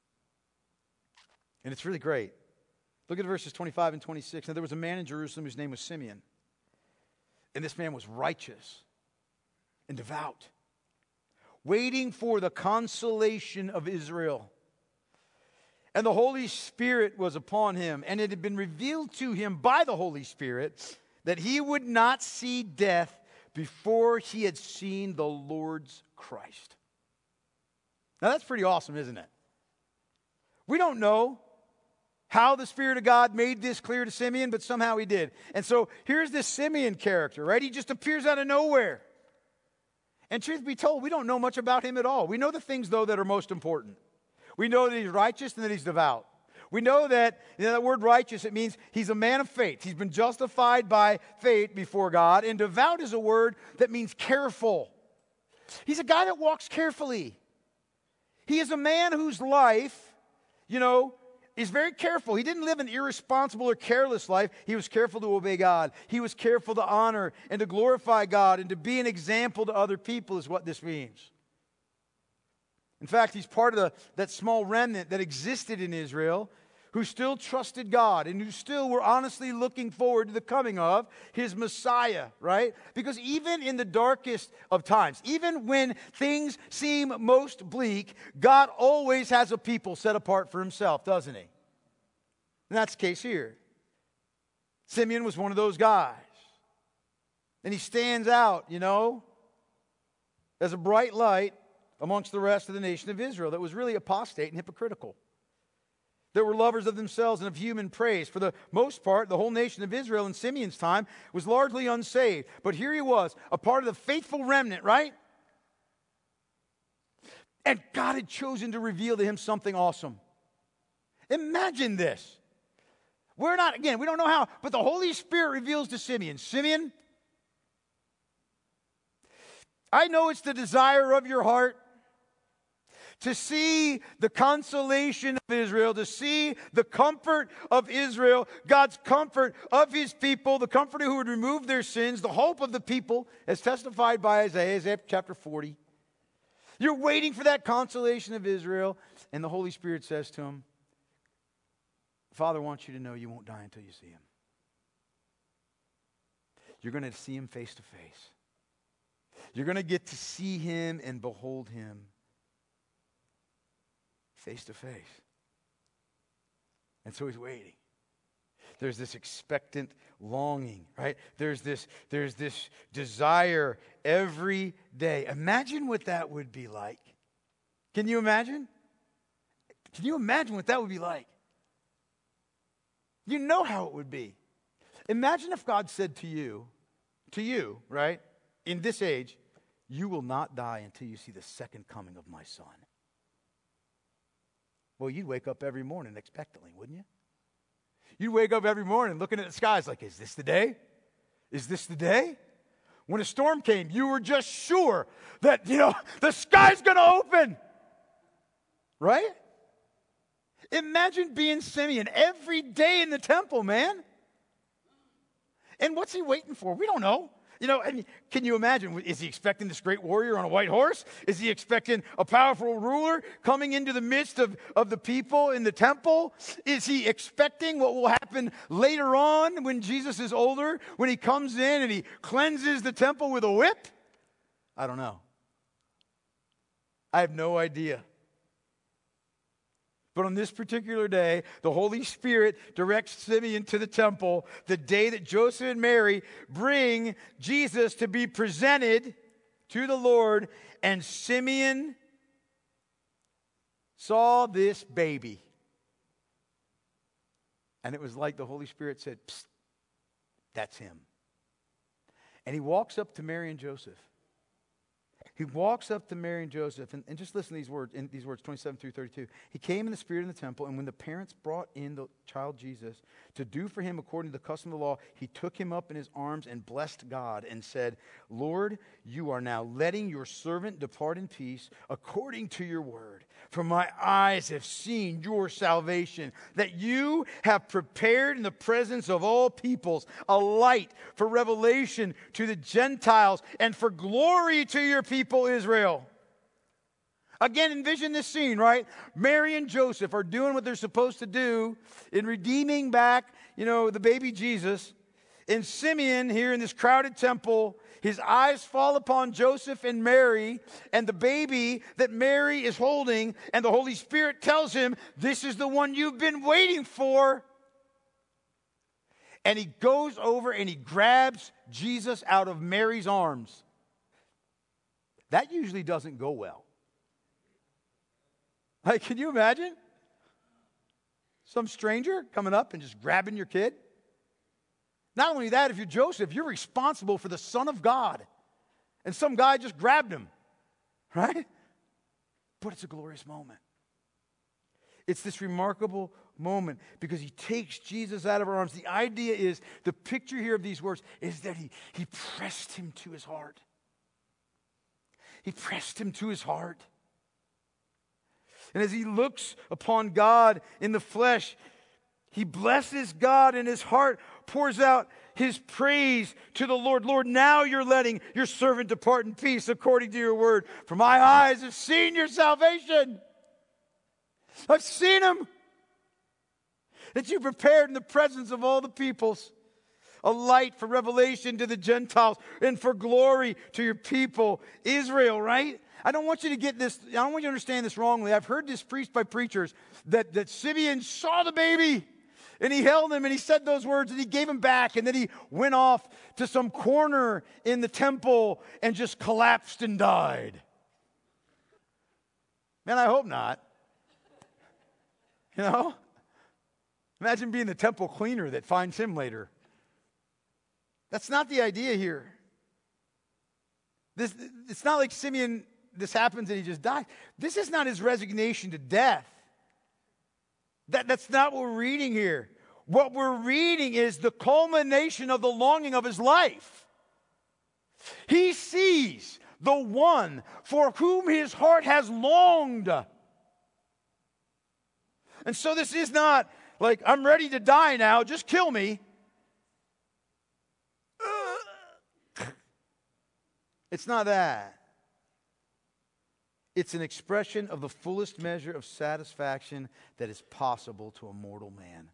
And it's really great. Look at verses 25 and 26. Now there was a man in Jerusalem whose name was Simeon. And this man was righteous and devout, waiting for the consolation of Israel. And the Holy Spirit was upon him, and it had been revealed to him by the Holy Spirit that he would not see death before he had seen the Lord's Christ. Now that's pretty awesome, isn't it? We don't know how the Spirit of God made this clear to Simeon, but somehow he did. And so here's this Simeon character, right? He just appears out of nowhere. And truth be told, we don't know much about him at all. We know the things, though, that are most important. We know that he's righteous and that he's devout. We know that, that word righteous, it means he's a man of faith. He's been justified by faith before God. And devout is a word that means careful. He's a guy that walks carefully. He is a man whose life, is very careful. He didn't live an irresponsible or careless life. He was careful to obey God. He was careful to honor and to glorify God and to be an example to other people is what this means. In fact, he's part of that small remnant that existed in Israel who still trusted God and who still were honestly looking forward to the coming of his Messiah, right? Because even in the darkest of times, even when things seem most bleak, God always has a people set apart for himself, doesn't he? And that's the case here. Simeon was one of those guys. And he stands out, as a bright light amongst the rest of the nation of Israel that was really apostate and hypocritical. That were lovers of themselves and of human praise. For the most part, the whole nation of Israel in Simeon's time was largely unsaved. But here he was, a part of the faithful remnant, right? And God had chosen to reveal to him something awesome. Imagine this. We don't know how, but the Holy Spirit reveals to Simeon, Simeon, I know it's the desire of your heart to see the consolation of Israel, to see the comfort of Israel, God's comfort of his people, the comforter who would remove their sins, the hope of the people, as testified by Isaiah chapter 40. You're waiting for that consolation of Israel, and the Holy Spirit says to him, Father wants you to know you won't die until you see him. You're going to see him face to face. You're going to get to see him and behold him face to face. And so he's waiting. There's this expectant longing, right? There's this desire every day. Imagine what that would be like. Can you imagine? Can you imagine what that would be like? You know how it would be. Imagine if God said to you, right, in this age, you will not die until you see the second coming of my son. Well, you'd wake up every morning expectantly, wouldn't you? You'd wake up every morning looking at the skies like, is this the day? Is this the day? When a storm came, you were just sure that, the sky's going to open. Right? Imagine being Simeon every day in the temple, man. And what's he waiting for? We don't know. Can you imagine? Is he expecting this great warrior on a white horse? Is he expecting a powerful ruler coming into the midst of the people in the temple? Is he expecting what will happen later on when Jesus is older, when he comes in and he cleanses the temple with a whip? I don't know. I have no idea. But on this particular day, the Holy Spirit directs Simeon to the temple the day that Joseph and Mary bring Jesus to be presented to the Lord. And Simeon saw this baby. And it was like the Holy Spirit said, "Psst, that's him." And he walks up to Mary and Joseph. He walks up to Mary and Joseph, and just listen to these words, 27 through 32. He came in the spirit in the temple, and when the parents brought in the child Jesus to do for him according to the custom of the law, he took him up in his arms and blessed God and said, Lord, you are now letting your servant depart in peace according to your word. For my eyes have seen your salvation, that you have prepared in the presence of all peoples a light for revelation to the Gentiles and for glory to your people Israel. Again, envision this scene, right? Mary and Joseph are doing what they're supposed to do in redeeming back, the baby Jesus. And Simeon here in this crowded temple, his eyes fall upon Joseph and Mary and the baby that Mary is holding, and the Holy Spirit tells him, this is the one you've been waiting for. And he goes over and he grabs Jesus out of Mary's arms. That usually doesn't go well. Like, can you imagine? Some stranger coming up and just grabbing your kid? Not only that, if you're Joseph, you're responsible for the Son of God. And some guy just grabbed him. Right? But it's a glorious moment. It's this remarkable moment because he takes Jesus out of our arms. The idea is, the picture here of these words is that he pressed him to his heart. He pressed him to his heart. And as he looks upon God in the flesh, he blesses God, and his heart pours out his praise to the Lord. Lord, now you're letting your servant depart in peace according to your word. For my eyes have seen your salvation. I've seen him. That you prepared in the presence of all the peoples a light for revelation to the Gentiles and for glory to your people, Israel, right? I don't want you to get this, I don't want you to understand this wrongly. I've heard this preached by preachers that Simeon saw the baby and he held him and he said those words and he gave him back, and then he went off to some corner in the temple and just collapsed and died. Man, I hope not. Imagine being the temple cleaner that finds him later. That's not the idea here. It's not like Simeon, this happens and he just dies. This is not his resignation to death. That's not what we're reading here. What we're reading is the culmination of the longing of his life. He sees the one for whom his heart has longed. And so this is not like, I'm ready to die now, just kill me. It's not that. It's an expression of the fullest measure of satisfaction that is possible to a mortal man.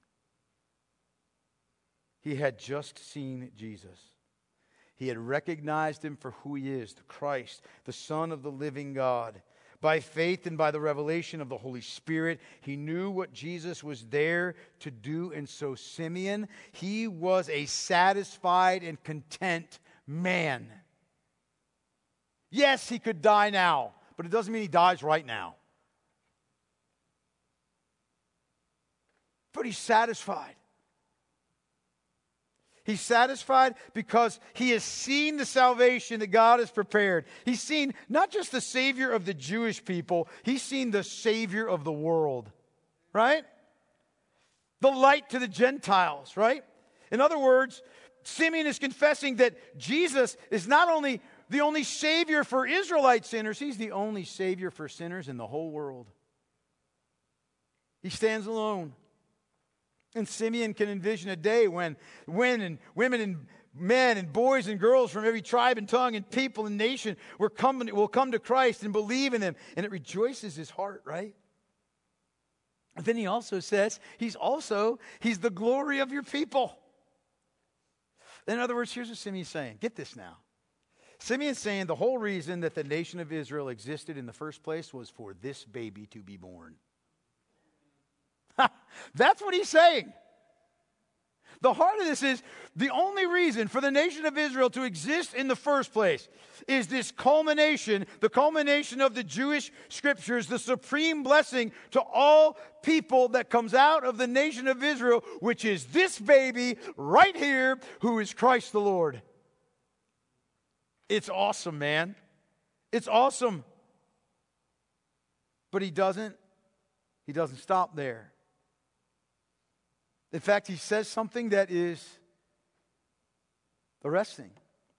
He had just seen Jesus. He had recognized him for who he is, the Christ, the Son of the living God. By faith and by the revelation of the Holy Spirit, he knew what Jesus was there to do. And so Simeon, he was a satisfied and content man. Yes, he could die now, but it doesn't mean he dies right now. But he's satisfied. He's satisfied because he has seen the salvation that God has prepared. He's seen not just the Savior of the Jewish people, he's seen the Savior of the world, right? The light to the Gentiles, right? In other words, Simeon is confessing that Jesus is not only the only Savior for Israelite sinners, he's the only Savior for sinners in the whole world. He stands alone. And Simeon can envision a day when women and men and boys and girls from every tribe and tongue and people and nation will come to Christ and believe in him. And it rejoices his heart, right? And then he also says, he's the glory of your people. In other words, here's what Simeon's saying. Get this now. Simeon's saying the whole reason that the nation of Israel existed in the first place was for this baby to be born. That's what he's saying. The heart of this is the only reason for the nation of Israel to exist in the first place is this culmination, the culmination of the Jewish scriptures, the supreme blessing to all people that comes out of the nation of Israel, which is this baby right here who is Christ the Lord. It's awesome, man. It's awesome. But he doesn't stop there. In fact, he says something that is arresting.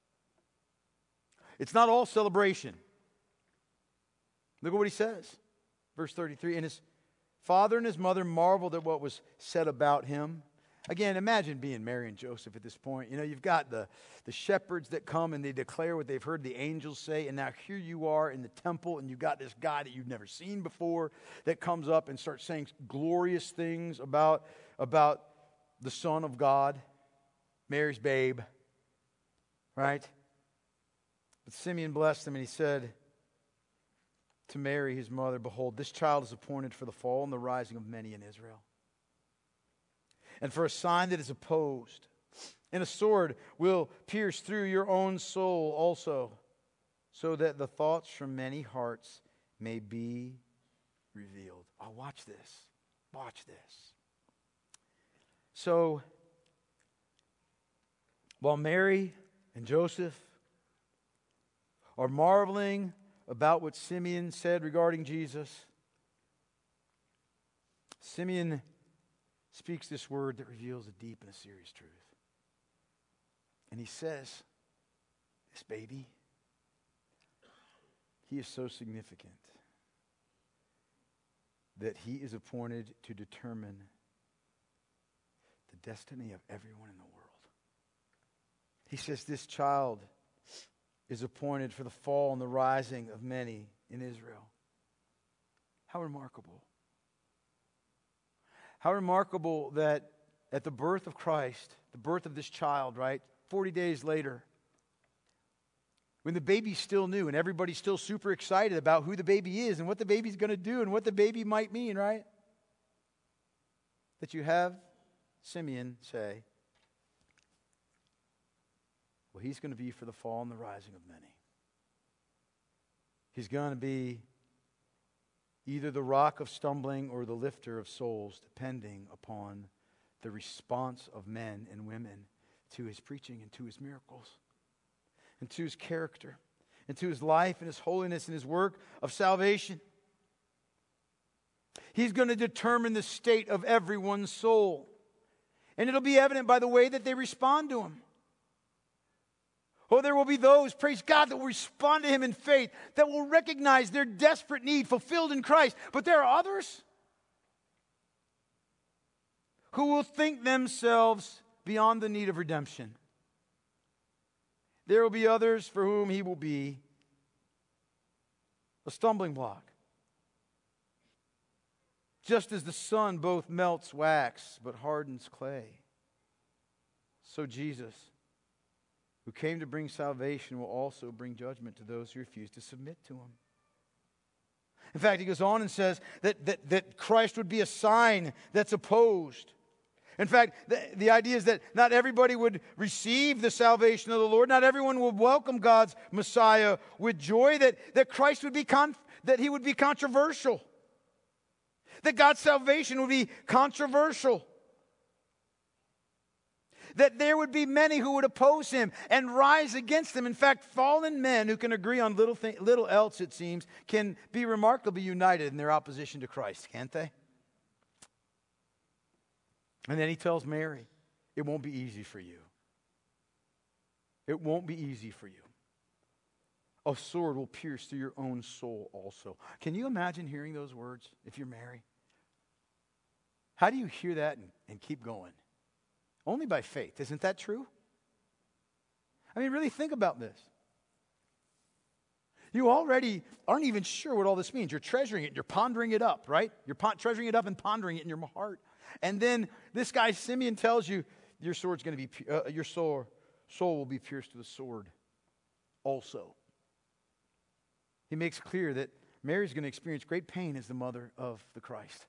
It's not all celebration. Look at what he says. Verse 33, and his father and his mother marveled at what was said about him. Again, imagine being Mary and Joseph at this point. You know, you've got the shepherds that come and they declare what they've heard the angels say. And now here you are in the temple and you've got this guy that you've never seen before that comes up and starts saying glorious things about the Son of God, Mary's babe, right? But Simeon blessed him and he said to Mary, his mother, behold, this child is appointed for the fall and the rising of many in Israel, and for a sign that is opposed. And a sword will pierce through your own soul also, so that the thoughts from many hearts may be revealed. Oh, watch this. Watch this. So, while Mary and Joseph are marveling about what Simeon said regarding Jesus, Simeon speaks this word that reveals a deep and a serious truth. And he says, this baby, he is so significant that he is appointed to determine the destiny of everyone in the world. He says this child is appointed for the fall and the rising of many in Israel. How remarkable. How remarkable that at the birth of Christ, the birth of this child, right, 40 days later, when the baby's still new and everybody's still super excited about who the baby is and what the baby's going to do and what the baby might mean, right? That you have Simeon say, well, he's going to be for the fall and the rising of many. He's going to be either the rock of stumbling or the lifter of souls, depending upon the response of men and women to his preaching and to his miracles and to his character and to his life and his holiness and his work of salvation. He's going to determine the state of everyone's soul. And it'll be evident by the way that they respond to him. Oh, there will be those, praise God, that will respond to him in faith, that will recognize their desperate need fulfilled in Christ. But there are others who will think themselves beyond the need of redemption. There will be others for whom he will be a stumbling block. Just as the sun both melts wax but hardens clay, so Jesus, who came to bring salvation, will also bring judgment to those who refuse to submit to him. In fact, he goes on and says that Christ would be a sign that's opposed. In fact, the idea is that not everybody would receive the salvation of the Lord. Not everyone would welcome God's Messiah with joy. That Christ would be that he would be controversial. That God's salvation would be controversial. That there would be many who would oppose him and rise against him. In fact, fallen men who can agree on little else, it seems, can be remarkably united in their opposition to Christ, can't they? And then he tells Mary, it won't be easy for you. It won't be easy for you. A sword will pierce through your own soul also. Can you imagine hearing those words if you're Mary? How do you hear that and keep going? Only by faith. Isn't that true? I mean, really think about this. You already aren't even sure what all this means. You're treasuring it. You're pondering it up, right? You're treasuring it up and pondering it in your heart. And then this guy Simeon tells you, your sword's going to be, your soul will be pierced with a sword also. He makes clear that Mary's going to experience great pain as the mother of the Christ.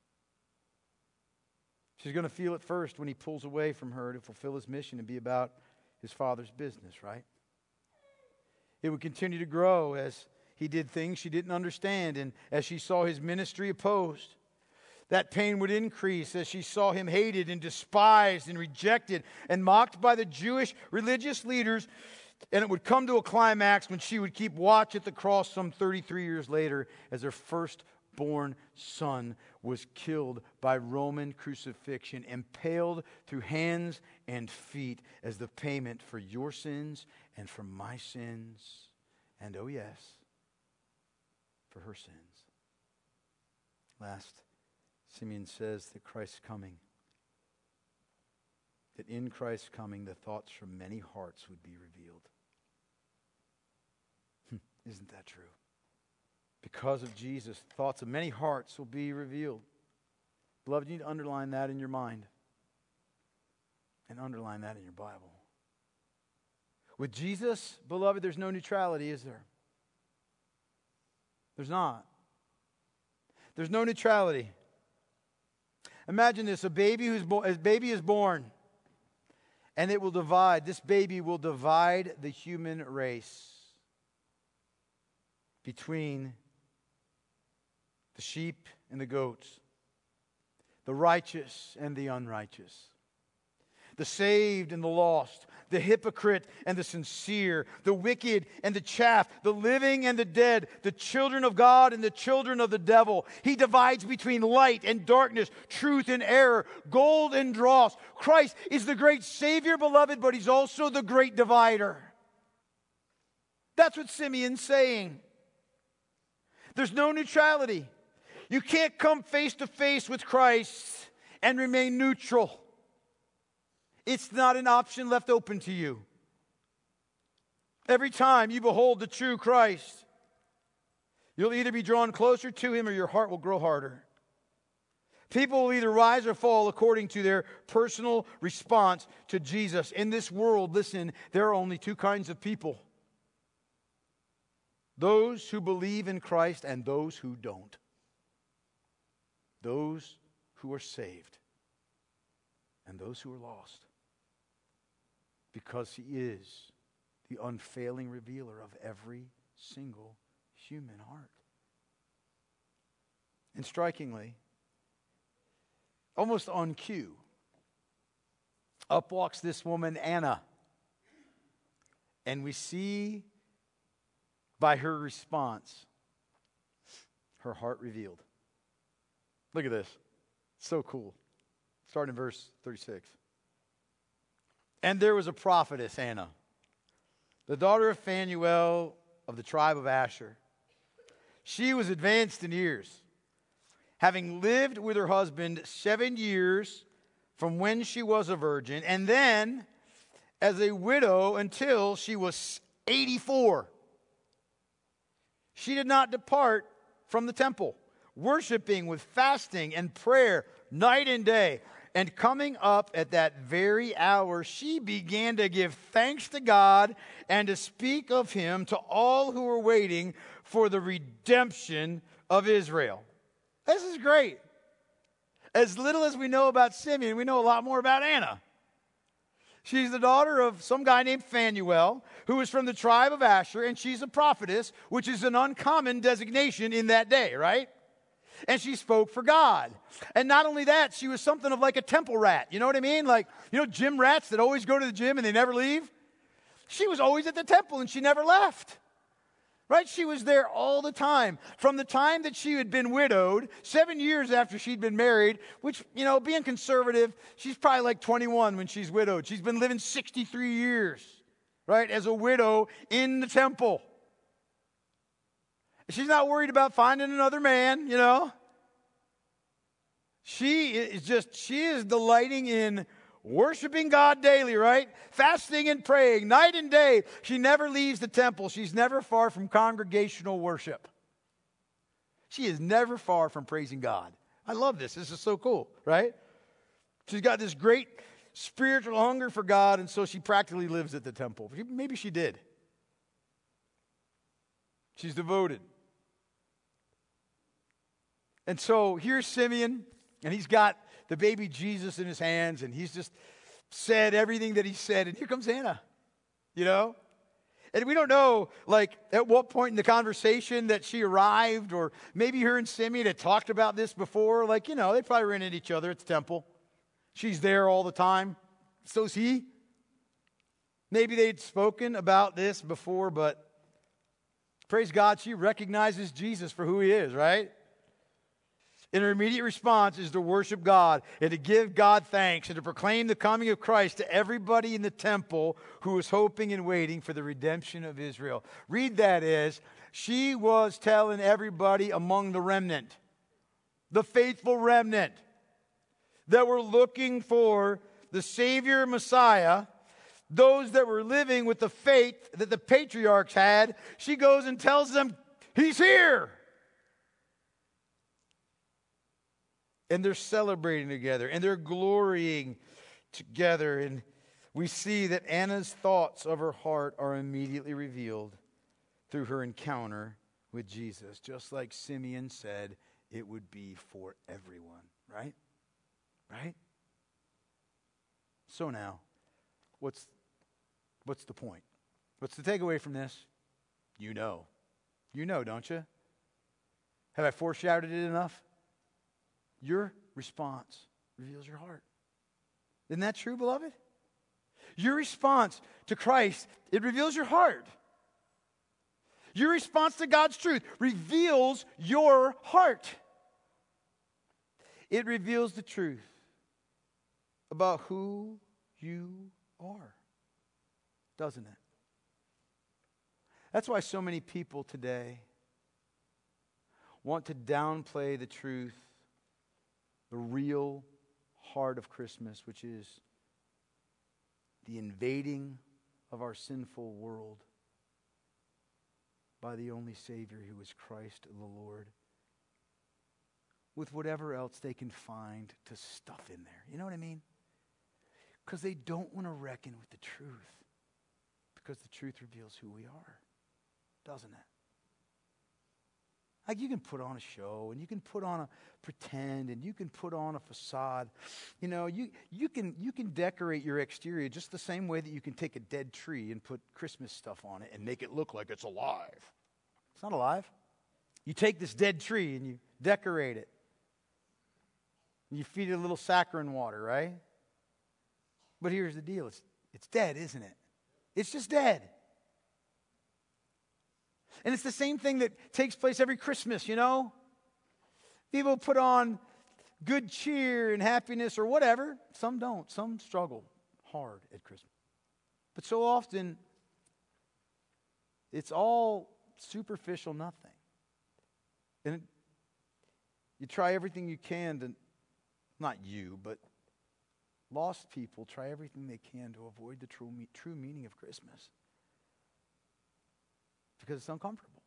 She's going to feel it first when he pulls away from her to fulfill his mission and be about his Father's business, right? It would continue to grow as he did things she didn't understand and as she saw his ministry opposed. That pain would increase as she saw him hated and despised and rejected and mocked by the Jewish religious leaders And it would come to a climax when she would keep watch at the cross some 33 years later as her firstborn son was killed by Roman crucifixion, impaled through hands and feet as the payment for your sins and for my sins, and oh yes, for her sins. Last, Simeon says that Christ's coming, that in Christ's coming the thoughts from many hearts would be revealed. Isn't that true? Because of Jesus, thoughts of many hearts will be revealed. Beloved, you need to underline that in your mind and underline that in your Bible. With Jesus, beloved, there's no neutrality, is there? There's not. There's no neutrality. Imagine this, a baby is born, and it will divide. This baby will divide the human race between the sheep and the goats, the righteous and the unrighteous, the saved and the lost, the hypocrite and the sincere, the wicked and the chaff, the living and the dead, the children of God and the children of the devil. He divides between light and darkness, truth and error, gold and dross. Christ is the great Savior, beloved, but He's also the great divider. That's what Simeon's saying. There's no neutrality. You can't come face to face with Christ and remain neutral. It's not an option left open to you. Every time you behold the true Christ, you'll either be drawn closer to Him or your heart will grow harder. People will either rise or fall according to their personal response to Jesus. In this world, listen, there are only two kinds of people: those who believe in Christ and those who don't. Those who are saved and those who are lost. Because He is the unfailing revealer of every single human heart. And strikingly, almost on cue, up walks this woman, Anna. And we see by her response, her heart revealed. Look at this. So cool. Starting in verse 36. And there was a prophetess, Anna, the daughter of Phanuel of the tribe of Asher. She was advanced in years, having lived with her husband 7 years from when she was a virgin, and then as a widow until she was 84. She did not depart from the temple, worshiping with fasting and prayer night and day. And coming up at that very hour, she began to give thanks to God and to speak of Him to all who were waiting for the redemption of Israel. This is great. As little as we know about Simeon, we know a lot more about Anna. She's the daughter of some guy named Phanuel, who is from the tribe of Asher, and she's a prophetess, which is an uncommon designation in that day, right? And she spoke for God. And not only that, she was something of like a temple rat. You know what I mean? Like, you know, gym rats that always go to the gym and they never leave? She was always at the temple and she never left. Right? She was there all the time. From the time that she had been widowed, 7 years after she'd been married, which, you know, being conservative, she's probably like 21 when she's widowed. She's been living 63 years, right, as a widow in the temple. She's not worried about finding another man, you know. She is delighting in worshiping God daily, right? Fasting and praying night and day. She never leaves the temple. She's never far from congregational worship. She is never far from praising God. I love this. This is so cool, right? She's got this great spiritual hunger for God, and so she practically lives at the temple. Maybe she did. She's devoted. And so here's Simeon, and he's got the baby Jesus in his hands, and he's just said everything that he said. And here comes Anna, you know? And we don't know, like, at what point in the conversation that she arrived, or maybe her and Simeon had talked about this before. Like, you know, they probably ran into each other at the temple. She's there all the time. So's he. Maybe they'd spoken about this before, but praise God, she recognizes Jesus for who he is, right? And her immediate response is to worship God and to give God thanks and to proclaim the coming of Christ to everybody in the temple who was hoping and waiting for the redemption of Israel. Read that as, she was telling everybody among the remnant, the faithful remnant, that were looking for the Savior Messiah, those that were living with the faith that the patriarchs had. She goes and tells them, he's here. And they're celebrating together, and they're glorying together. And we see that Anna's thoughts of her heart are immediately revealed through her encounter with Jesus. Just like Simeon said, it would be for everyone, right? Right? So now, what's the point? What's the takeaway from this? You know. You know, don't you? Have I foreshadowed it enough? Your response reveals your heart. Isn't that true, beloved? Your response to Christ, it reveals your heart. Your response to God's truth reveals your heart. It reveals the truth about who you are, doesn't it? That's why so many people today want to downplay the truth, the real heart of Christmas, which is the invading of our sinful world by the only Savior who is Christ the Lord, with whatever else they can find to stuff in there. You know what I mean? Because they don't want to reckon with the truth, because the truth reveals who we are, doesn't it? Like, you can put on a show, and you can put on a pretend, and you can put on a facade. You know, you can decorate your exterior just the same way that you can take a dead tree and put Christmas stuff on it and make it look like it's alive. It's not alive. You take this dead tree and you decorate it. And you feed it a little saccharin water, right? But here's the deal. It's dead, isn't it? It's just dead. And it's the same thing that takes place every Christmas, you know? People put on good cheer and happiness or whatever. Some don't. Some struggle hard at Christmas. But so often, it's all superficial nothing. And you try everything you can to, not you, but lost people try everything they can to avoid the true meaning of Christmas. Because it's uncomfortable.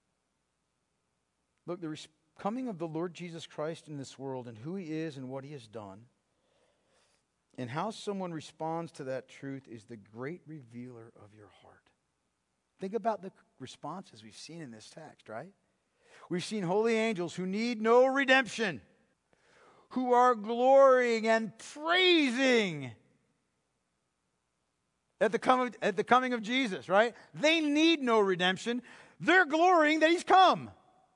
Look, the coming of the Lord Jesus Christ in this world and who he is and what he has done and how someone responds to that truth is the great revealer of your heart. Think about the responses we've seen in this text, right? We've seen holy angels who need no redemption, who are glorying and praising at the coming of Jesus, right? They need no redemption. They're glorying that he's come.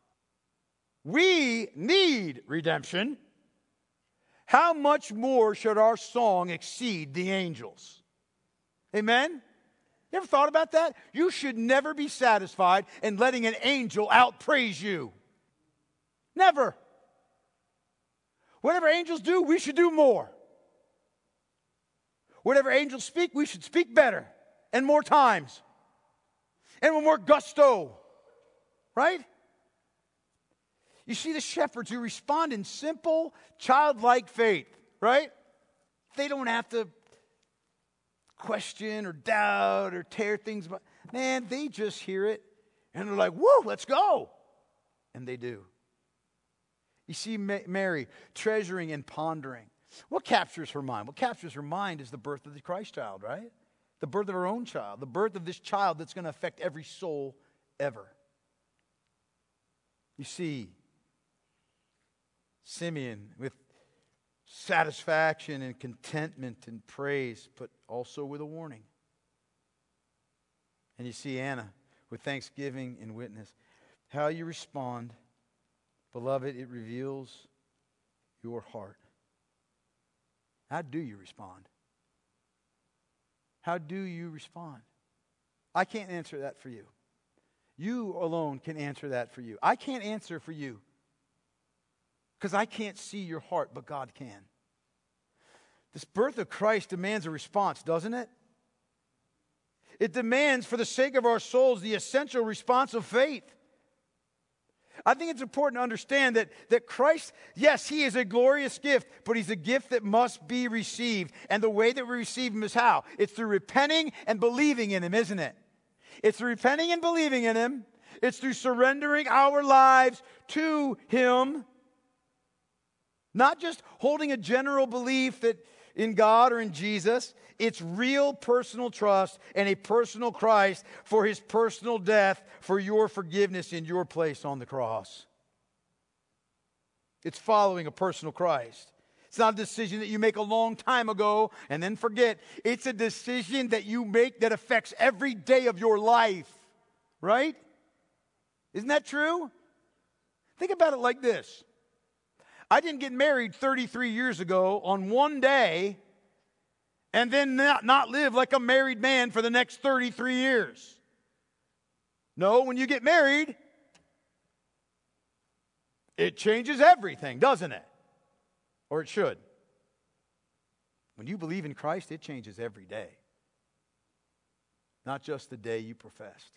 We need redemption. How much more should our song exceed the angels? Amen? You ever thought about that? You should never be satisfied in letting an angel outpraise you. Never. Whatever angels do, we should do more. Whatever angels speak, we should speak better and more times and with more gusto. Right? You see the shepherds who respond in simple, childlike faith, right? They don't have to question or doubt or tear things apart. Man, they just hear it and they're like, whoa, let's go. And they do. You see Mary treasuring and pondering. What captures her mind? What captures her mind is the birth of the Christ child, right? The birth of her own child. The birth of this child that's going to affect every soul ever. You see Simeon with satisfaction and contentment and praise, but also with a warning. And you see Anna with thanksgiving and witness. How you respond, beloved, it reveals your heart. How do you respond? How do you respond? I can't answer that for you. You alone can answer that for you. I can't answer for you because I can't see your heart, but God can. This birth of Christ demands a response, doesn't it? It demands, for the sake of our souls, the essential response of faith. I think it's important to understand that Christ, yes, He is a glorious gift, but He's a gift that must be received. And the way that we receive Him is how? It's through repenting and believing in Him, isn't it? It's through repenting and believing in Him. It's through surrendering our lives to Him. Not just holding a general belief that in God or in Jesus. It's real personal trust and a personal Christ for His personal death for your forgiveness in your place on the cross. It's following a personal Christ. It's not a decision that you make a long time ago and then forget. It's a decision that you make that affects every day of your life. Right? Isn't that true? Think about it like this. I didn't get married 33 years ago on one day and then not live like a married man for the next 33 years. No, when you get married, it changes everything, doesn't it? Or it should. When you believe in Christ, it changes every day. Not just the day you professed.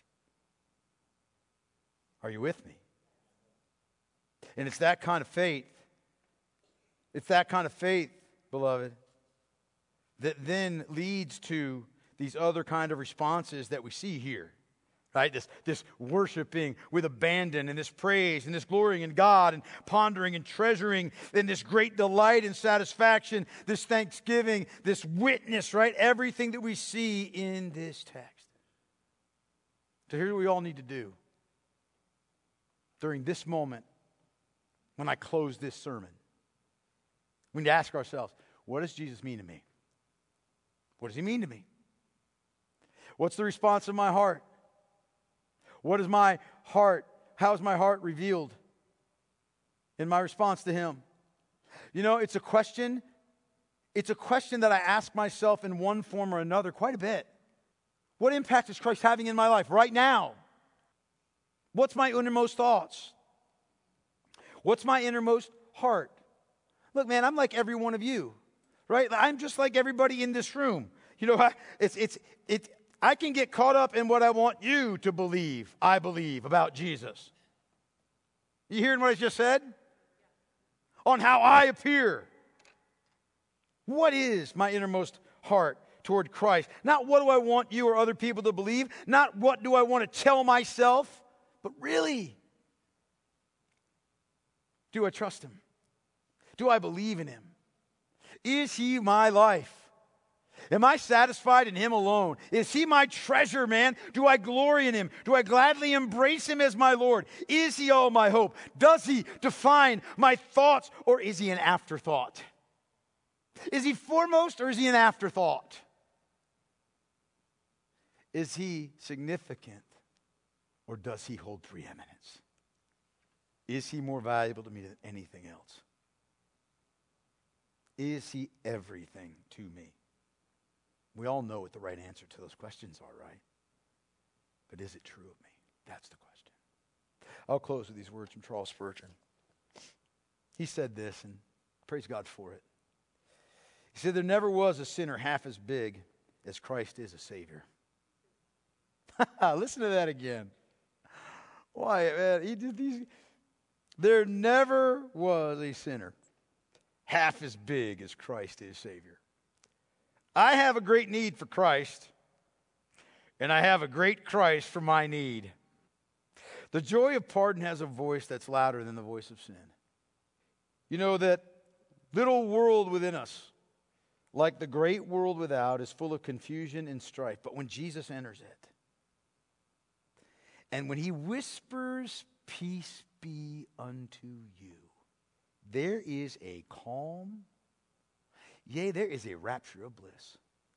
Are you with me? And it's that kind of faith. It's that kind of faith, beloved, that then leads to these other kind of responses that we see here. Right? This worshiping with abandon and this praise and this glorying in God and pondering and treasuring and this great delight and satisfaction, this thanksgiving, this witness, right? Everything that we see in this text. So here's what we all need to do during this moment when I close this sermon. We need to ask ourselves, what does Jesus mean to me? What does He mean to me? What's the response of my heart? What is my heart? How is my heart revealed in my response to Him? You know, it's a question that I ask myself in one form or another quite a bit. What impact is Christ having in my life right now? What's my innermost thoughts? What's my innermost heart? Look, man, I'm like every one of you, right? I'm just like everybody in this room. You know, I can get caught up in what I want you to believe, I believe, about Jesus. You hearing what I just said? On how I appear. What is my innermost heart toward Christ? Not what do I want you or other people to believe, not what do I want to tell myself, but really, do I trust Him? Do I believe in Him? Is He my life? Am I satisfied in Him alone? Is He my treasure, man? Do I glory in Him? Do I gladly embrace Him as my Lord? Is He all my hope? Does He define my thoughts, or is He an afterthought? Is He foremost, or is He an afterthought? Is He significant, or does He hold preeminence? Is He more valuable to me than anything else? Is He everything to me? We all know what the right answer to those questions are, right? But is it true of me? That's the question. I'll close with these words from Charles Spurgeon. He said this, and praise God for it. He said, there never was a sinner half as big as Christ is a Savior. Listen to that again. Why, man? He did these. There never was a sinner half as big as Christ is Savior. I have a great need for Christ, and I have a great Christ for my need. The joy of pardon has a voice that's louder than the voice of sin. You know, that little world within us, like the great world without, is full of confusion and strife. But when Jesus enters it, and when He whispers, peace be unto you, there is a calm, yea, there is a rapture of bliss.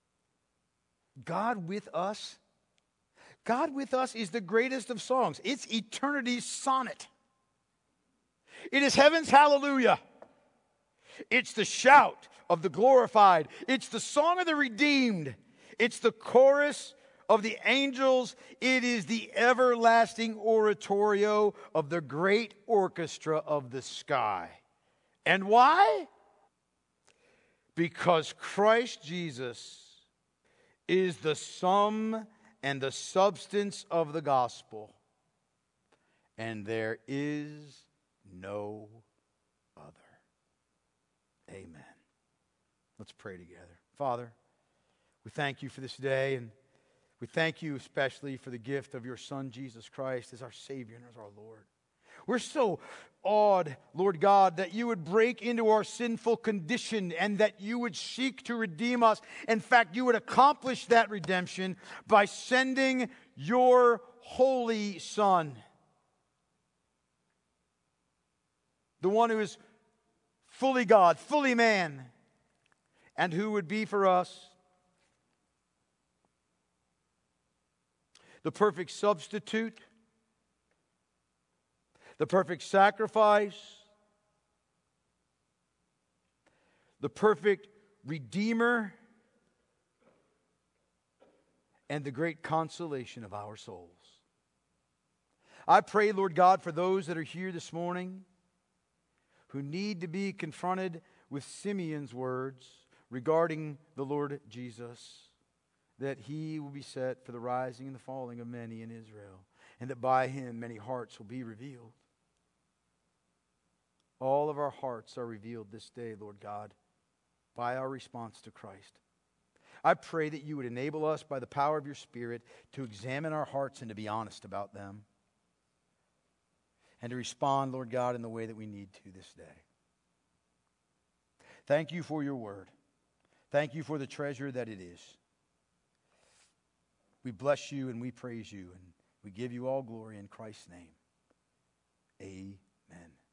God with us is the greatest of songs. It's eternity's sonnet. It is heaven's hallelujah. It's the shout of the glorified. It's the song of the redeemed. It's the chorus of the angels. It is the everlasting oratorio of the great orchestra of the sky. And why? Because Christ Jesus is the sum and the substance of the gospel, and there is no other. Amen. Let's pray together. Father, we thank you for this day, and we thank you especially for the gift of your Son, Jesus Christ, as our Savior and as our Lord. We're so awed, Lord God, that you would break into our sinful condition and that you would seek to redeem us. In fact, you would accomplish that redemption by sending your holy Son, the one who is fully God, fully man, and who would be for us the perfect substitute, the perfect sacrifice, the perfect redeemer, and the great consolation of our souls. I pray, Lord God, for those that are here this morning who need to be confronted with Simeon's words regarding the Lord Jesus, that he will be set for the rising and the falling of many in Israel, and that by him many hearts will be revealed. All of our hearts are revealed this day, Lord God, by our response to Christ. I pray that you would enable us by the power of your Spirit to examine our hearts and to be honest about them, and to respond, Lord God, in the way that we need to this day. Thank you for your word. Thank you for the treasure that it is. We bless you and we praise you, and we give you all glory in Christ's name. Amen.